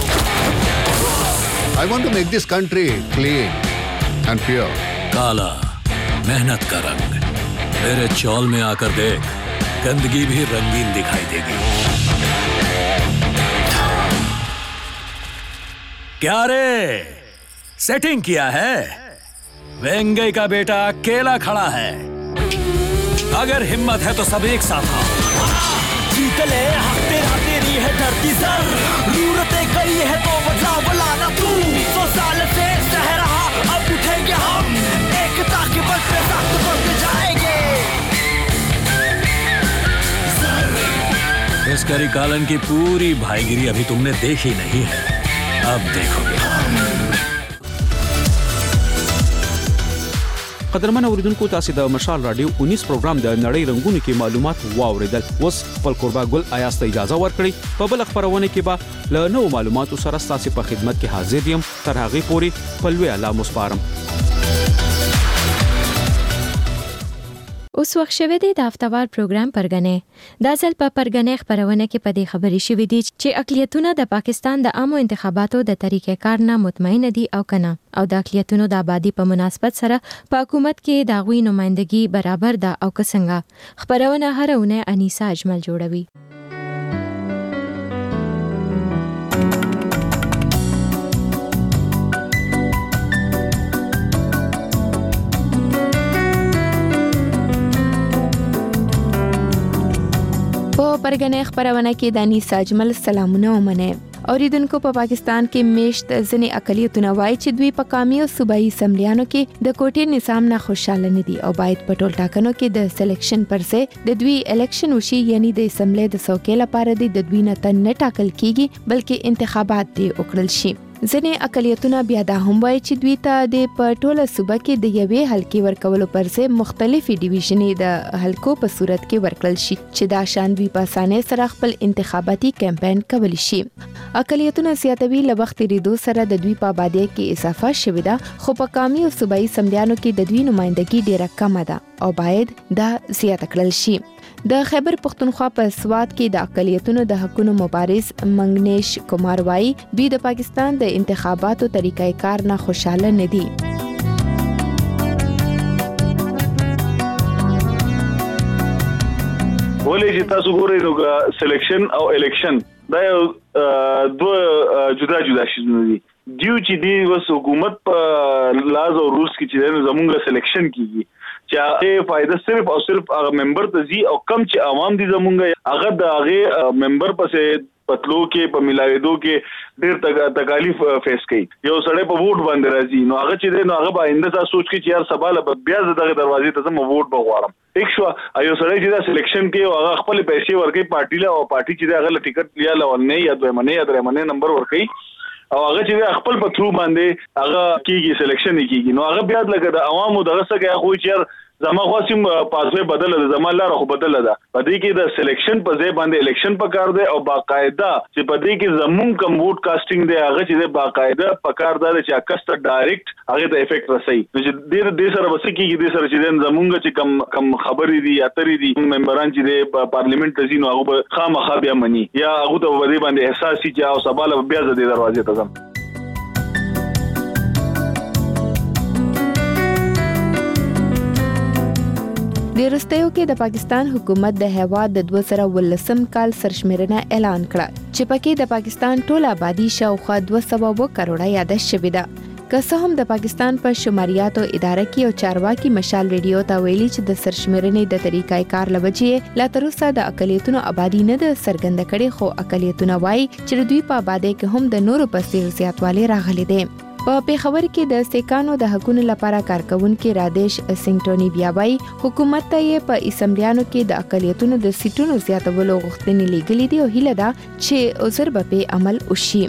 I want to make this country clean and pure. काला मेहनत का रंग, मेरे चौल में आकर देख, गंदगी भी रंगीन दिखाई देगी। क्या रे, सेटिंग किया है? वेंगई का बेटा अकेला खड़ा है। अगर हिम्मत है तो सब एक साथ आओ। जीतले तेरा तेरी है धरती सर, जरूरतें कई है तो बदलाव लाना तू। 100 साल से सह रहा, अब उठेंगे हम, एकता के बल पे सख्त बढ़ते जाएंगे। इस करिकालन की पूरी भाईगिरी अभी तुमने देखी नहीं है, अब देखोगे। قدرمن اوریدونکو تاسو د مشال رادیو 19 پروګرام د نړۍ رنگونو کې معلومات واوریدل. اوس خپل قربا ګل آیاست اجازه ورکړي په بل خبرونه کې به له نو معلوماتو سره تاسو په خدمت کې حاضر یم. تر هغه پورې پلوي الله مسپارم. اوس وخت شوه دی د هفتوار پروګرام پرګنې. دا ځل په پرګنې خبرونه کې په دې خبرې شوې دي چې اقلیتونه د پاکستان د عامو انتخاباتو د طریقې کار نه مطمئن دي او کنه، او د اقلیتونو د آبادی په مناسبت سره په حکومت کې د غوي نمائندګي برابر ده او څنګه. خبرونه هر اونۍ انیسا اجمل جوړوي. پرګنې خبرونه کې د انیسا اجمل سلامونه ومنه. اوریدونکو په پاکستان کې میشت ځنې اقلیتونه وایي چې دوی په قومي او صوبایي اسمبلیانو کې د کوټې نظام نه خوشاله نه دي او باید په ټول ټاکنو کې د سلیکشن پر ځای د دوی الیکشن وشي، یعنی د اسمبلی د څوکۍ لپاره د دوی نه تن نه ټاکل کیږي بلکې انتخابات دی وکړل شي. ځنې اقلیتونه بیا دا هم وایي چې دوی ته د په ټوله صوبه کې د یوې حلقې ورکولو پر ځای مختلفې ډیویژنې د حلقو په صورت کې ورکړل شي چې دا شان دوی په اسانۍ سره خپل انتخاباتي کمپاین کولی شي. اقلیتونه زیاتوي له وخت تیریدو سره د دوی په آبادی کې اضافه شوې ده، خو په قومي او صوبایي اسمبلیانو کې د دوی نمائندګي ډیره کمه ده او باید دا زیاته کړل شي. د خیبر پختونخوا په سوات کې د اقلیتونو د حقوقو مبارز منګنیش کمار وایي دوی د پاکستان د انتخاباتو طریقې کار نه خوشاله نه دي. ولې چې تاسو ګورئ نو سلیکشن او الیکشن دا یو دوه جدا جدا شیزونه دي. دیو چې دی وس حکومت په لاز او رولز کې چې زمونږ سلیکشن کیږي چې هغه فائدہ صرف او صرف هغه ممبر ته زی او کم چې عوام دي زمونږ هغه د هغه ممبر پسې پتلو کې په ملاویدو کې ډېر تکالیف فیس کوي. یو سړی په ووټ باندې راځي نو هغه چې دی نو هغه به آینده تا سوچ کوي چې یار سبا له بیا دغه دروازې ته زما ووټ بغواړم. یک شو ایو سړی چې دا سلیکشن کوي او هغه خپل پیسې ورکوي پارټي له او پارټي چې هغه ټیکټ لیا لونه یا دوه منې یا درې منې نمبر ورکوي او هغه چې خپل په تھرو باندې هغه کیږي سلیکشن کیږي نو هغه بیا لکه د عوامو دغه څه کوي خو چې زما خاصم پاسوي بدل ده زما لار خو بدل ده پدې کې د سلیکشن په ځای باندې الیکشن پکار دی او باقاعده چې پدې کې زمون کم ووټ کاسټینګ دی هغه چې باقاعده پکار دی چې اکسته ډایرکټ هغه ته افیکټ رسي نو د سره بس کېږي د سره چې زمونږ چې کم خبرې دي اترې دي ممبران چې د پارلیمنت ته ځینو هغه خامخا بیا مني یا هغه ته باندې باندې احساس چې او سباله بیا د دروازې ته ځم. د وروستیو کې د پاکستان حکومت د هیواد د 2019 کال سرشمیرنه اعلان کړه چې پکې د پاکستان ټول آبادی شاوخوا 200 کروڑه یادښت شوې ده. که څه هم د پاکستان په شماریاتو اداره کې او چارواکي مشال ریډیو ته ویلي چې د سرشمیرنې د طریقې کار لوجې لا تر اوسه د اقلیتونو آبادی نه د سرګند کړي، خو اقلیتونه وایي چې دوی په آبادی کې هم د نورو په څیر زیاتوالی راغلي دي. په پیښور کې د سیکانو د حقوقو لپاره کارکونکو رادیش سنگټونی بیا وایي حکومت ته یې په اسمبلیانو کې د اقلیتونو د سیټونو زیاتولو غوښتنې لګلې دي او هیله ده چې اوزر به په عمل وشي.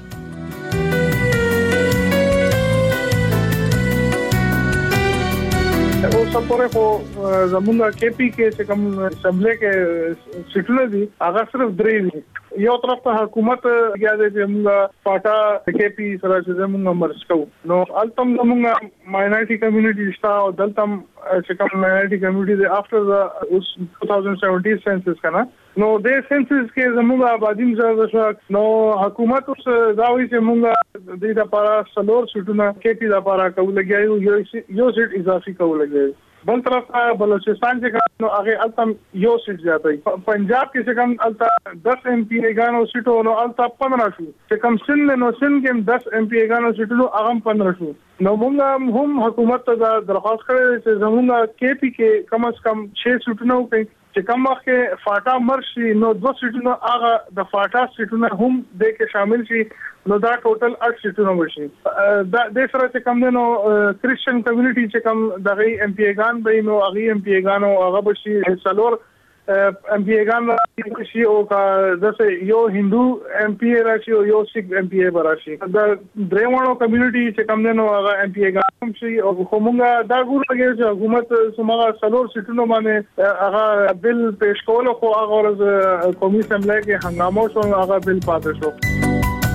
اوس پورې خو زمونږ کې پی کې چې کوم اسمبلی کې سیټونه دي هغه صرف 3 دي. یو طرف ته حکومت یا د موږ پاټا کې پی سره چې موږ مرز کوو نو التم موږ ماینورټي کمیونټي شتا او دلته چې کوم ماینورټي کمیونټي د افټر د 2017 سنسس کنه نو د سنسس کې زموږ آبادی مزه نو حکومت اوس دا وایي چې موږ د لپاره سلور سټونه کې پی لپاره کوو لګیایو یو سیټ اضافي کوو لګیایو بل طرف بلوچستان چې نو هغه التم یو سیټ زیاتای پنجاب کې چې کوم الته 10 ایم پی ایګانو سیټو نو الته 15 شو چې کوم سن نو سن کې 10 ایم پی ایګانو سیټو هغه 15 شو نو موږ هم حکومت ته درخواست کړې چې زموږ کې پی کې کم از کم 6 سیټونه وکړي چې کوم وخت کې فاټا مرشي نو 2 سیټونه هغه د فاټا سیټونه هم د کې شامل شي نو دا ټوټل 8 سیټونه وشي د سره چې کوم نو کریسچن کمیونټي چې کوم دغه ایم پی ایګان به نو هغه ایم پی ایګانو هغه بشي سلور ایم پی ایګان شي او کا دسه یو هندو ایم پی راشي او یو سیک ایم پی راشي د دریوانو کمیونټي چې کوم نو هغه ایم پی ایګان شي او کومه دا ګور لګي چې حکومت سمغه سلور سیټونو باندې هغه بل پیش کول خو هغه ورځ قومي اسمبلی کې هنګامو شو هغه بل پاتې شو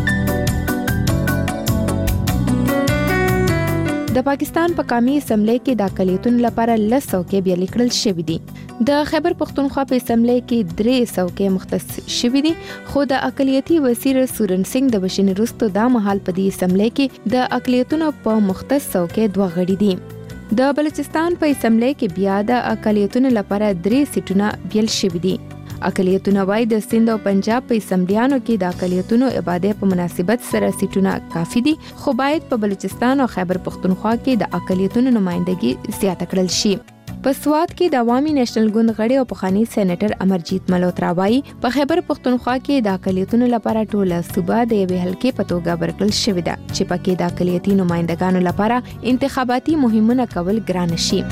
د پاکستان په قومي اسمبلی کې د اقلیتونو لپاره 100 کې بیا لیکل شوی دي د خیبر پختونخوا په اسمبلی کې 300 کې مختص شوی دي خو د اقلیتي وزیر سورن سنگ د بشین رستو دا مهال په دې اسمبلی کې د اقلیتونو په مختص کې 2 غړي دي د بلوچستان په اسمبلی کې بیا د اقلیتونو لپاره 3 سیټونه بیل شوی دي اقلیتونه وای د سند او پنجاب په اسمبلیانو کې د اقلیتونو اباده په مناسبت سره سیټونه کافي دي خو باید په بلوچستان او خیبر پختونخوا کې د اقلیتونو نمائندګي زیاته کړل شي په سوات کې د عوامي نېشنل ګوند غړي او پخوانی سېنیټر امرجیت ملهوترا وایي په خیبر پختونخوا کې د اقلیتونو لپاره ټوله صوبه د یوې حلقې په توګه ورکړل شوې ده چې پکې د اقلیتي نمائندګانو لپاره انتخاباتي مهمونه کول ګران شي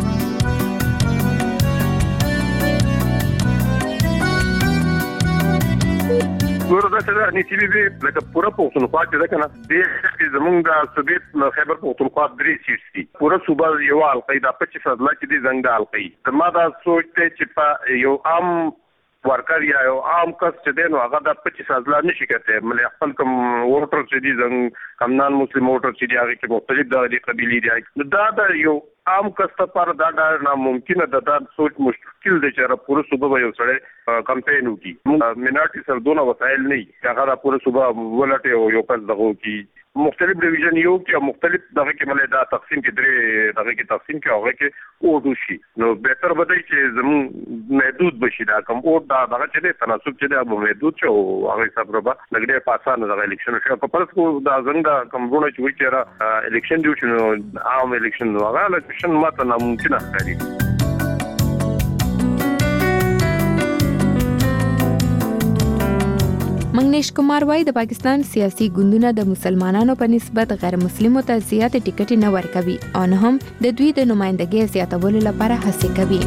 ورته دا نتیجه دې لکه پوره پښتونخوا چې ده کنه د زمونږ د صوبې خیبر پښتونخوا 3 سیټ دي پوره صوبه یو حلقې د 25 اضلاع کې دي زنګ د حلقې ما دا سوچ ته چې په یو عام ورکر یا یو عام کس چې دی نو هغه د 25 اضلاع نشي کېته ملي خپل کوم ووټر چې دي زنګ کم نان مسلم ووټر چې دی هغه کې مختلف د قبيلې دي دا د یو عام کس لپاره دا ناممکنه ده دا سوچ مشکل دی چې پوره صوبه یو سره کمپاین وکړي مینارټي سره دونه وسایل نه هغه پوره صوبه ولټي او یو کس دغه کی مختلف ډیویژن یو کې مختلف دغه کې مله دا تقسیم کې درې دغه کې تقسیم کې هغه کې اوټ شي نو بهتر بده چې زمون محدود بشي دا کوم اوټ دا دغه چې تناسب چې دا محدود شو هغه حساب ربا لګړې پاسانه دغه الیکشن شو په پرس کو دا څنګه کومونه چې وکړه الیکشن جو شنو عام الیکشن هغه الیکشن ماته ناممکنه ښکاري منگنیش کمار وای د پاکستان سیاسي ګوندونه د مسلمانانو په نسبت غیر مسلمانو ته زیات ټیکټ نه ورکوي او نه هم د دوی د نمائندګۍ زیاتولو لپاره هڅه کوي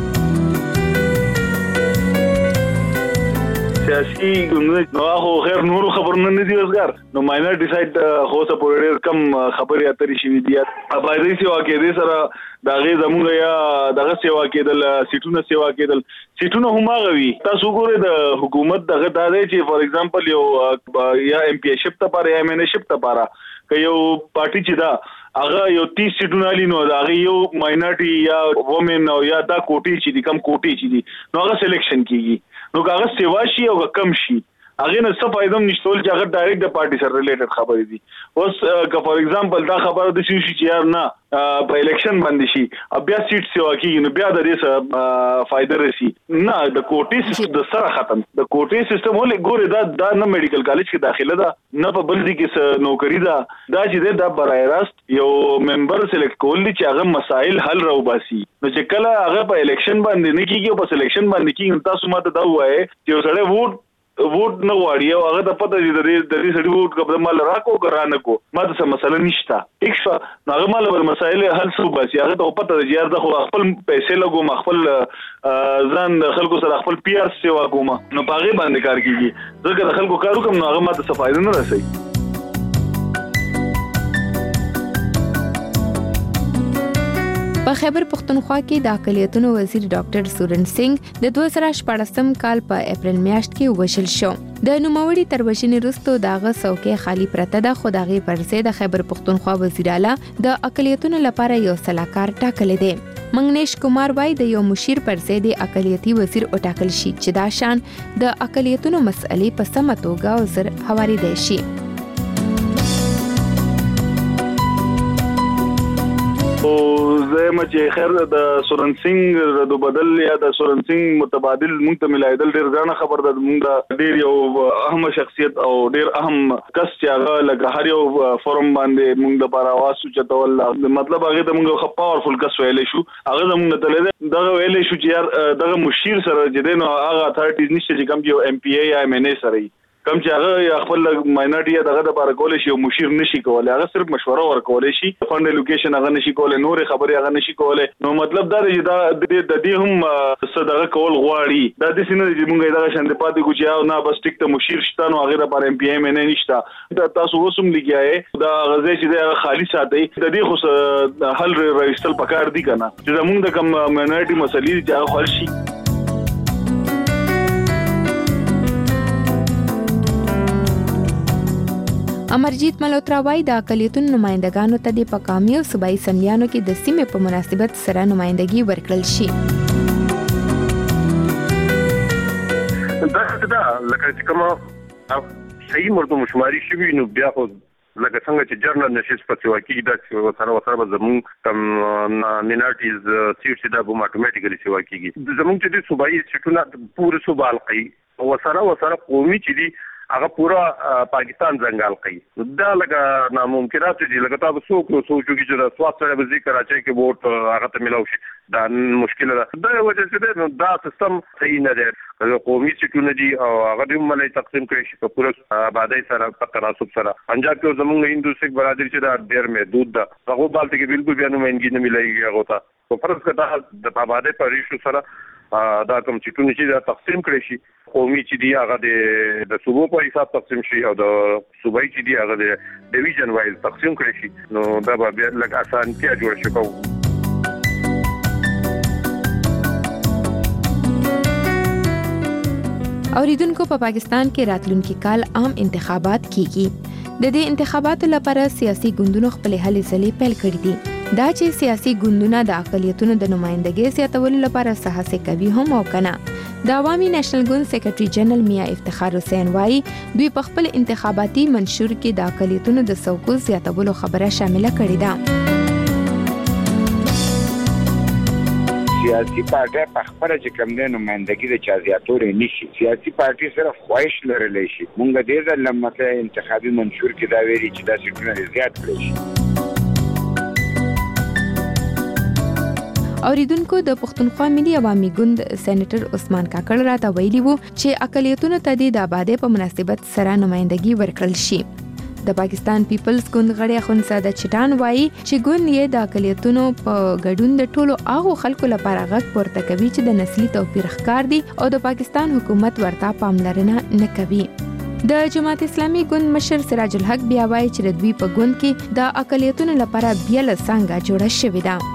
سیاسي ګوندونه نو هغه غیر نور خبرونه نه دي وزګار نو ماینر ډیساید خو څه پوره کم خبري اترې شي دي ابایدي سیوا کې دي سره دغه زموږ یا دغه سیوا کېدل سیټونه سیوا کېدل سیټونه هم غوي تاسو ګوره د حکومت دغه د دې چې فور ایگزامپل یو یا ایم پی شپ ته پاره یا ایم ان شپ ته پاره که یو پارټي چې دا هغه یو 30 سیټونه لینو دا یو ماینورټي یا وومن او یا دا کوټي چې دي کم کوټي چې دي نو هغه سلیکشن کیږي نو هغه سیوا شي او کم شي هغه نه څه فائدہ نشته چې هغه ډایرکټ د پارټي سره ریلیټډ خبرې دي اوس که فور ایگزامپل دا خبره د شي چې یار نه په الیکشن باندې شي بیا سیټ سیوا کیږي نو بیا د دې سره فائدہ رسی نه د کوټي سیستم د سره ختم د کوټي سیستم ولې ګوره دا نه میډیکل کالج کې داخله ده نه په بلدي کې نوکری ده دا چې دا برای راست یو ممبر سلیکټ کول دي چې هغه مسائل حل راو باسي نو چې کله هغه په الیکشن باندې نه کیږي په سلیکشن باندې کیږي تاسو ماته دا وایي چې یو سړی ووټ نه غواړي او هغه د پته د دې سړي ووټ کبه مال راکو ګرانه کو ماته څه مسله نشته ایکس هغه مال ور مسائل حل سو باسي هغه ته پته د یار د خپل پیسې لګوم خپل ځان خلکو سره خپل پی آر سیوا کوم نو پاغه باندې کار کیږي ځکه د خلکو کارو کوم نو هغه ماته څه فائدہ نه رسي په خیبر پختونخوا کې د اقلیتونو وزیر ډاکټر سورن سنگ د 2014 کال په اپریل میاشت کې وشل شو د نوموړي تر وشنې وروسته دغه څوکۍ خالی پرته ده خو دغه پرځې د خیبر پختونخوا وزیر اعلی د اقلیتونو لپاره یو سلاکار ټاکل دی منگنیش کمار وای د یو مشیر پرځې د اقلیتي وزیر او ټاکل شي چې دا شان د اقلیتونو مسلې په سمه توګه او زر هواري دی شي او زما چې خیر د سورنسنګ د بدل یا د سورنسنګ متبادل مونږ ته ملایدل ډیر ځانه خبر ده مونږ ډیر یو اهم شخصیت او ډیر اهم کس چې هغه لکه هر یو فورم باندې مونږ د لپاره आवाज سوچتول مطلب هغه د مونږ خو پاورفل کس ویلې شو هغه مونږ ته لیدل دا ویلې شو چې یار دغه مشیر سره چې دینو هغه اتھارټیز نشته چې کوم یو ایم پی ای یا ایم ان ای سره کم چې هغه خپل ماینورټي دغه د لپاره کول شي او مشیر نشي کولای هغه صرف مشوره ورکول شي فند الوکیشن هغه نشي کولای نور خبري هغه نشي کولای نو مطلب دا دی دا د دې هم صدقه کول غواړي دا د سینې چې مونږه دا شاند پاتې کو چې نه بس ټیک ته مشیر شته نو هغه لپاره ایم پی ایم نه نشته دا تاسو وسوم لګیاي دا غزه چې دا خالی ساتي د دې خو حل راوستل پکار دي کنه چې مونږ د کم ماینورټي مسلې چې هغه حل شي امرجیت ملوترا وایي د اقلیتونو نمائندګانو ته د پکامي او صوبایي اسمبلیانو کې د سیمې په مناسبت سره نمائندګي ورکړل شي. دا لکه چې کومه صحیح مردمشماري شوي نو بیا خو لکه څنګه چې جرنل نشست په سیوا کې دا سره به زموږ کم مینارټیز سیټس دا به اتوماتیکلی سیوا کېږي زموږ چې د صوبایي سیټونه پوره صوبه حلقوي وسره قومي چې دي هغه پورا پاکستان ځنګال کوي دا لکه ناممکنات دي لکه تاسو سوچو چې د سواد سره به ذکر راځي کې ووټ هغه ته ملاوي شي دا مشکل ده دا وجه چې دا سیستم صحیح نه دی قومي سیټونه دي او هغه د ملي تقسیم کړي شي په پورا آبادی سره په تناسب سره پنجاب کې زموږ هندو سیک برادری چې دا ډېر محدود ده هغه بالته کې بالکل بیا نمائندګي نه ملایي هغه ته په فرض کړه د آبادی په ریشو سره دا کوم سیټونه چې دا تقسیم کړي شي قومي چې دی هغه د صوبو په حساب تقسیم شي او د صوبایي چې دی هغه د ډیویژن وایز تقسیم کړي شي نو دا به بیا لږ اسانتیا جوړ شي کوو. اوریدونکو په پاکستان کې راتلونکي کال عام انتخابات کیږي. د دې انتخاباتو لپاره سیاسي ګوندونو خپل هلې ځلې پیل کړې دي. دا چې سیاسي ګوندونه د اقلیتونو د نمائندګۍ زیاتولو لپاره هڅه کوي هم او کنه. د عوامي نېشنل ګوند سیکریټري جنرال میا افتخار حسین وایي دوی په خپل انتخاباتي منشور کې د اقلیتونو د څوکو زیاتولو خبره شامله کړې ده. سیاسي پارټي په خپل چې کوم نه نمائندګي د چا زیاتوري نشي سیاسي پارټي صرف خواهش لرلی شي مونږ دې ځل لمته انتخابي منشور کې دا ویلي چې دا سیټونه زیات کړی شي. اوریدونکو د پښتونخوا ملي عوامي ګوند سېنیټر عثمان کاکړ راته ویلي وو چې اقلیتونو ته د آبادی په مناسبت سره نمائندګي ورکړل شي. د پاکستان پیپلز ګوند غړی اخوندزاده چټان وایي چې ګوند یې د اقلیتونو په ګډون د ټولو هغو خلکو لپاره غږ پورته کوي چې د نسلي توپیر ښکار دي او د پاکستان حکومت ورته پاملرنه نه کوي. د جماعت اسلامي ګوند مشر سراج الحق بیا وایي چې د دوی په ګوند کې د اقلیتونو لپاره بیله څنګه جوړه شوې ده.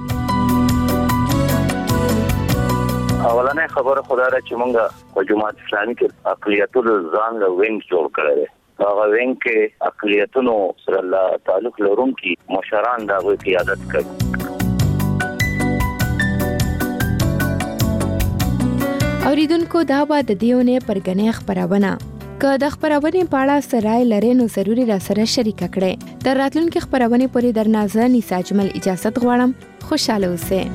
اولنې خبره خدای را چې مونږ په جماعت اسلامي کې اقلیتونو ځان له وینګ جوړ کړی دی هغه وینګ کې اقلیتونو سره تعلق لرونکي مشران د هغوی قیادت کوي. اوریدونکو دا به د دې اونۍ پرګنې خپرونه که د خپرونې په اړه سرای لري نو ضروري را سره شریک کړئ. تر راتلونکي خپرونې پورې درنه زه نیسا اجمل اجازت غواړم. خوشاله اوسئ.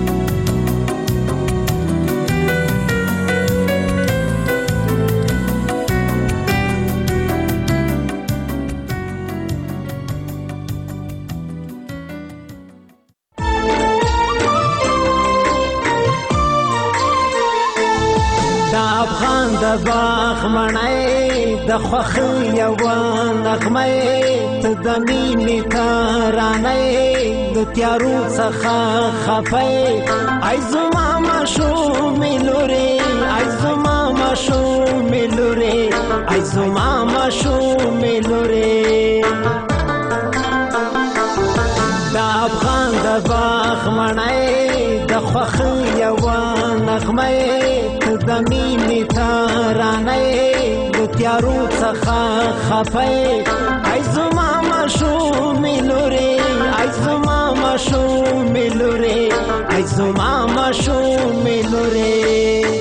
د باغ مړی د خوښۍ یوه نغمه ته د مینې ترانه د تیارو څخه خفه ای زما ماشومې لورې ای زما ماشومې لورې ای زما ماشومې لورې د افغان د باغ مړی د خوښۍ یوه نغمه د مینې ترانه د تیارو څخه خفه ای زما ماشومې لورې ای زما ماشومې لورې ای زما ماشومې لورې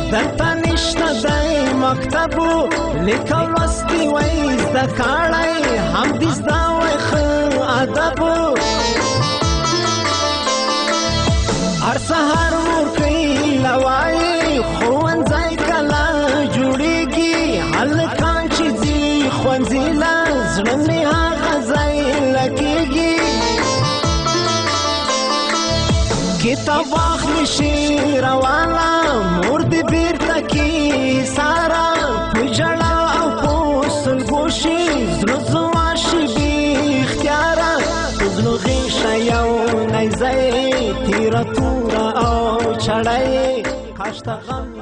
دلته نشته دی مکتبو لیکل لوستي وای زده کړی هم دې زده وای ښه ادبو هر سهار مورکۍ لوایي ښوونځی کله جوړېږي هلکان چې ځي ښوونځي له زړه مې هغه ځای لګېږي کتاب واخلي شعر والا مور دې بیرته کې سارا په ژړا او په سلګو شي زړه زما شي بې اختیاره په زړه غېږه یو نیزه تیره توره او چړی کاش ته غم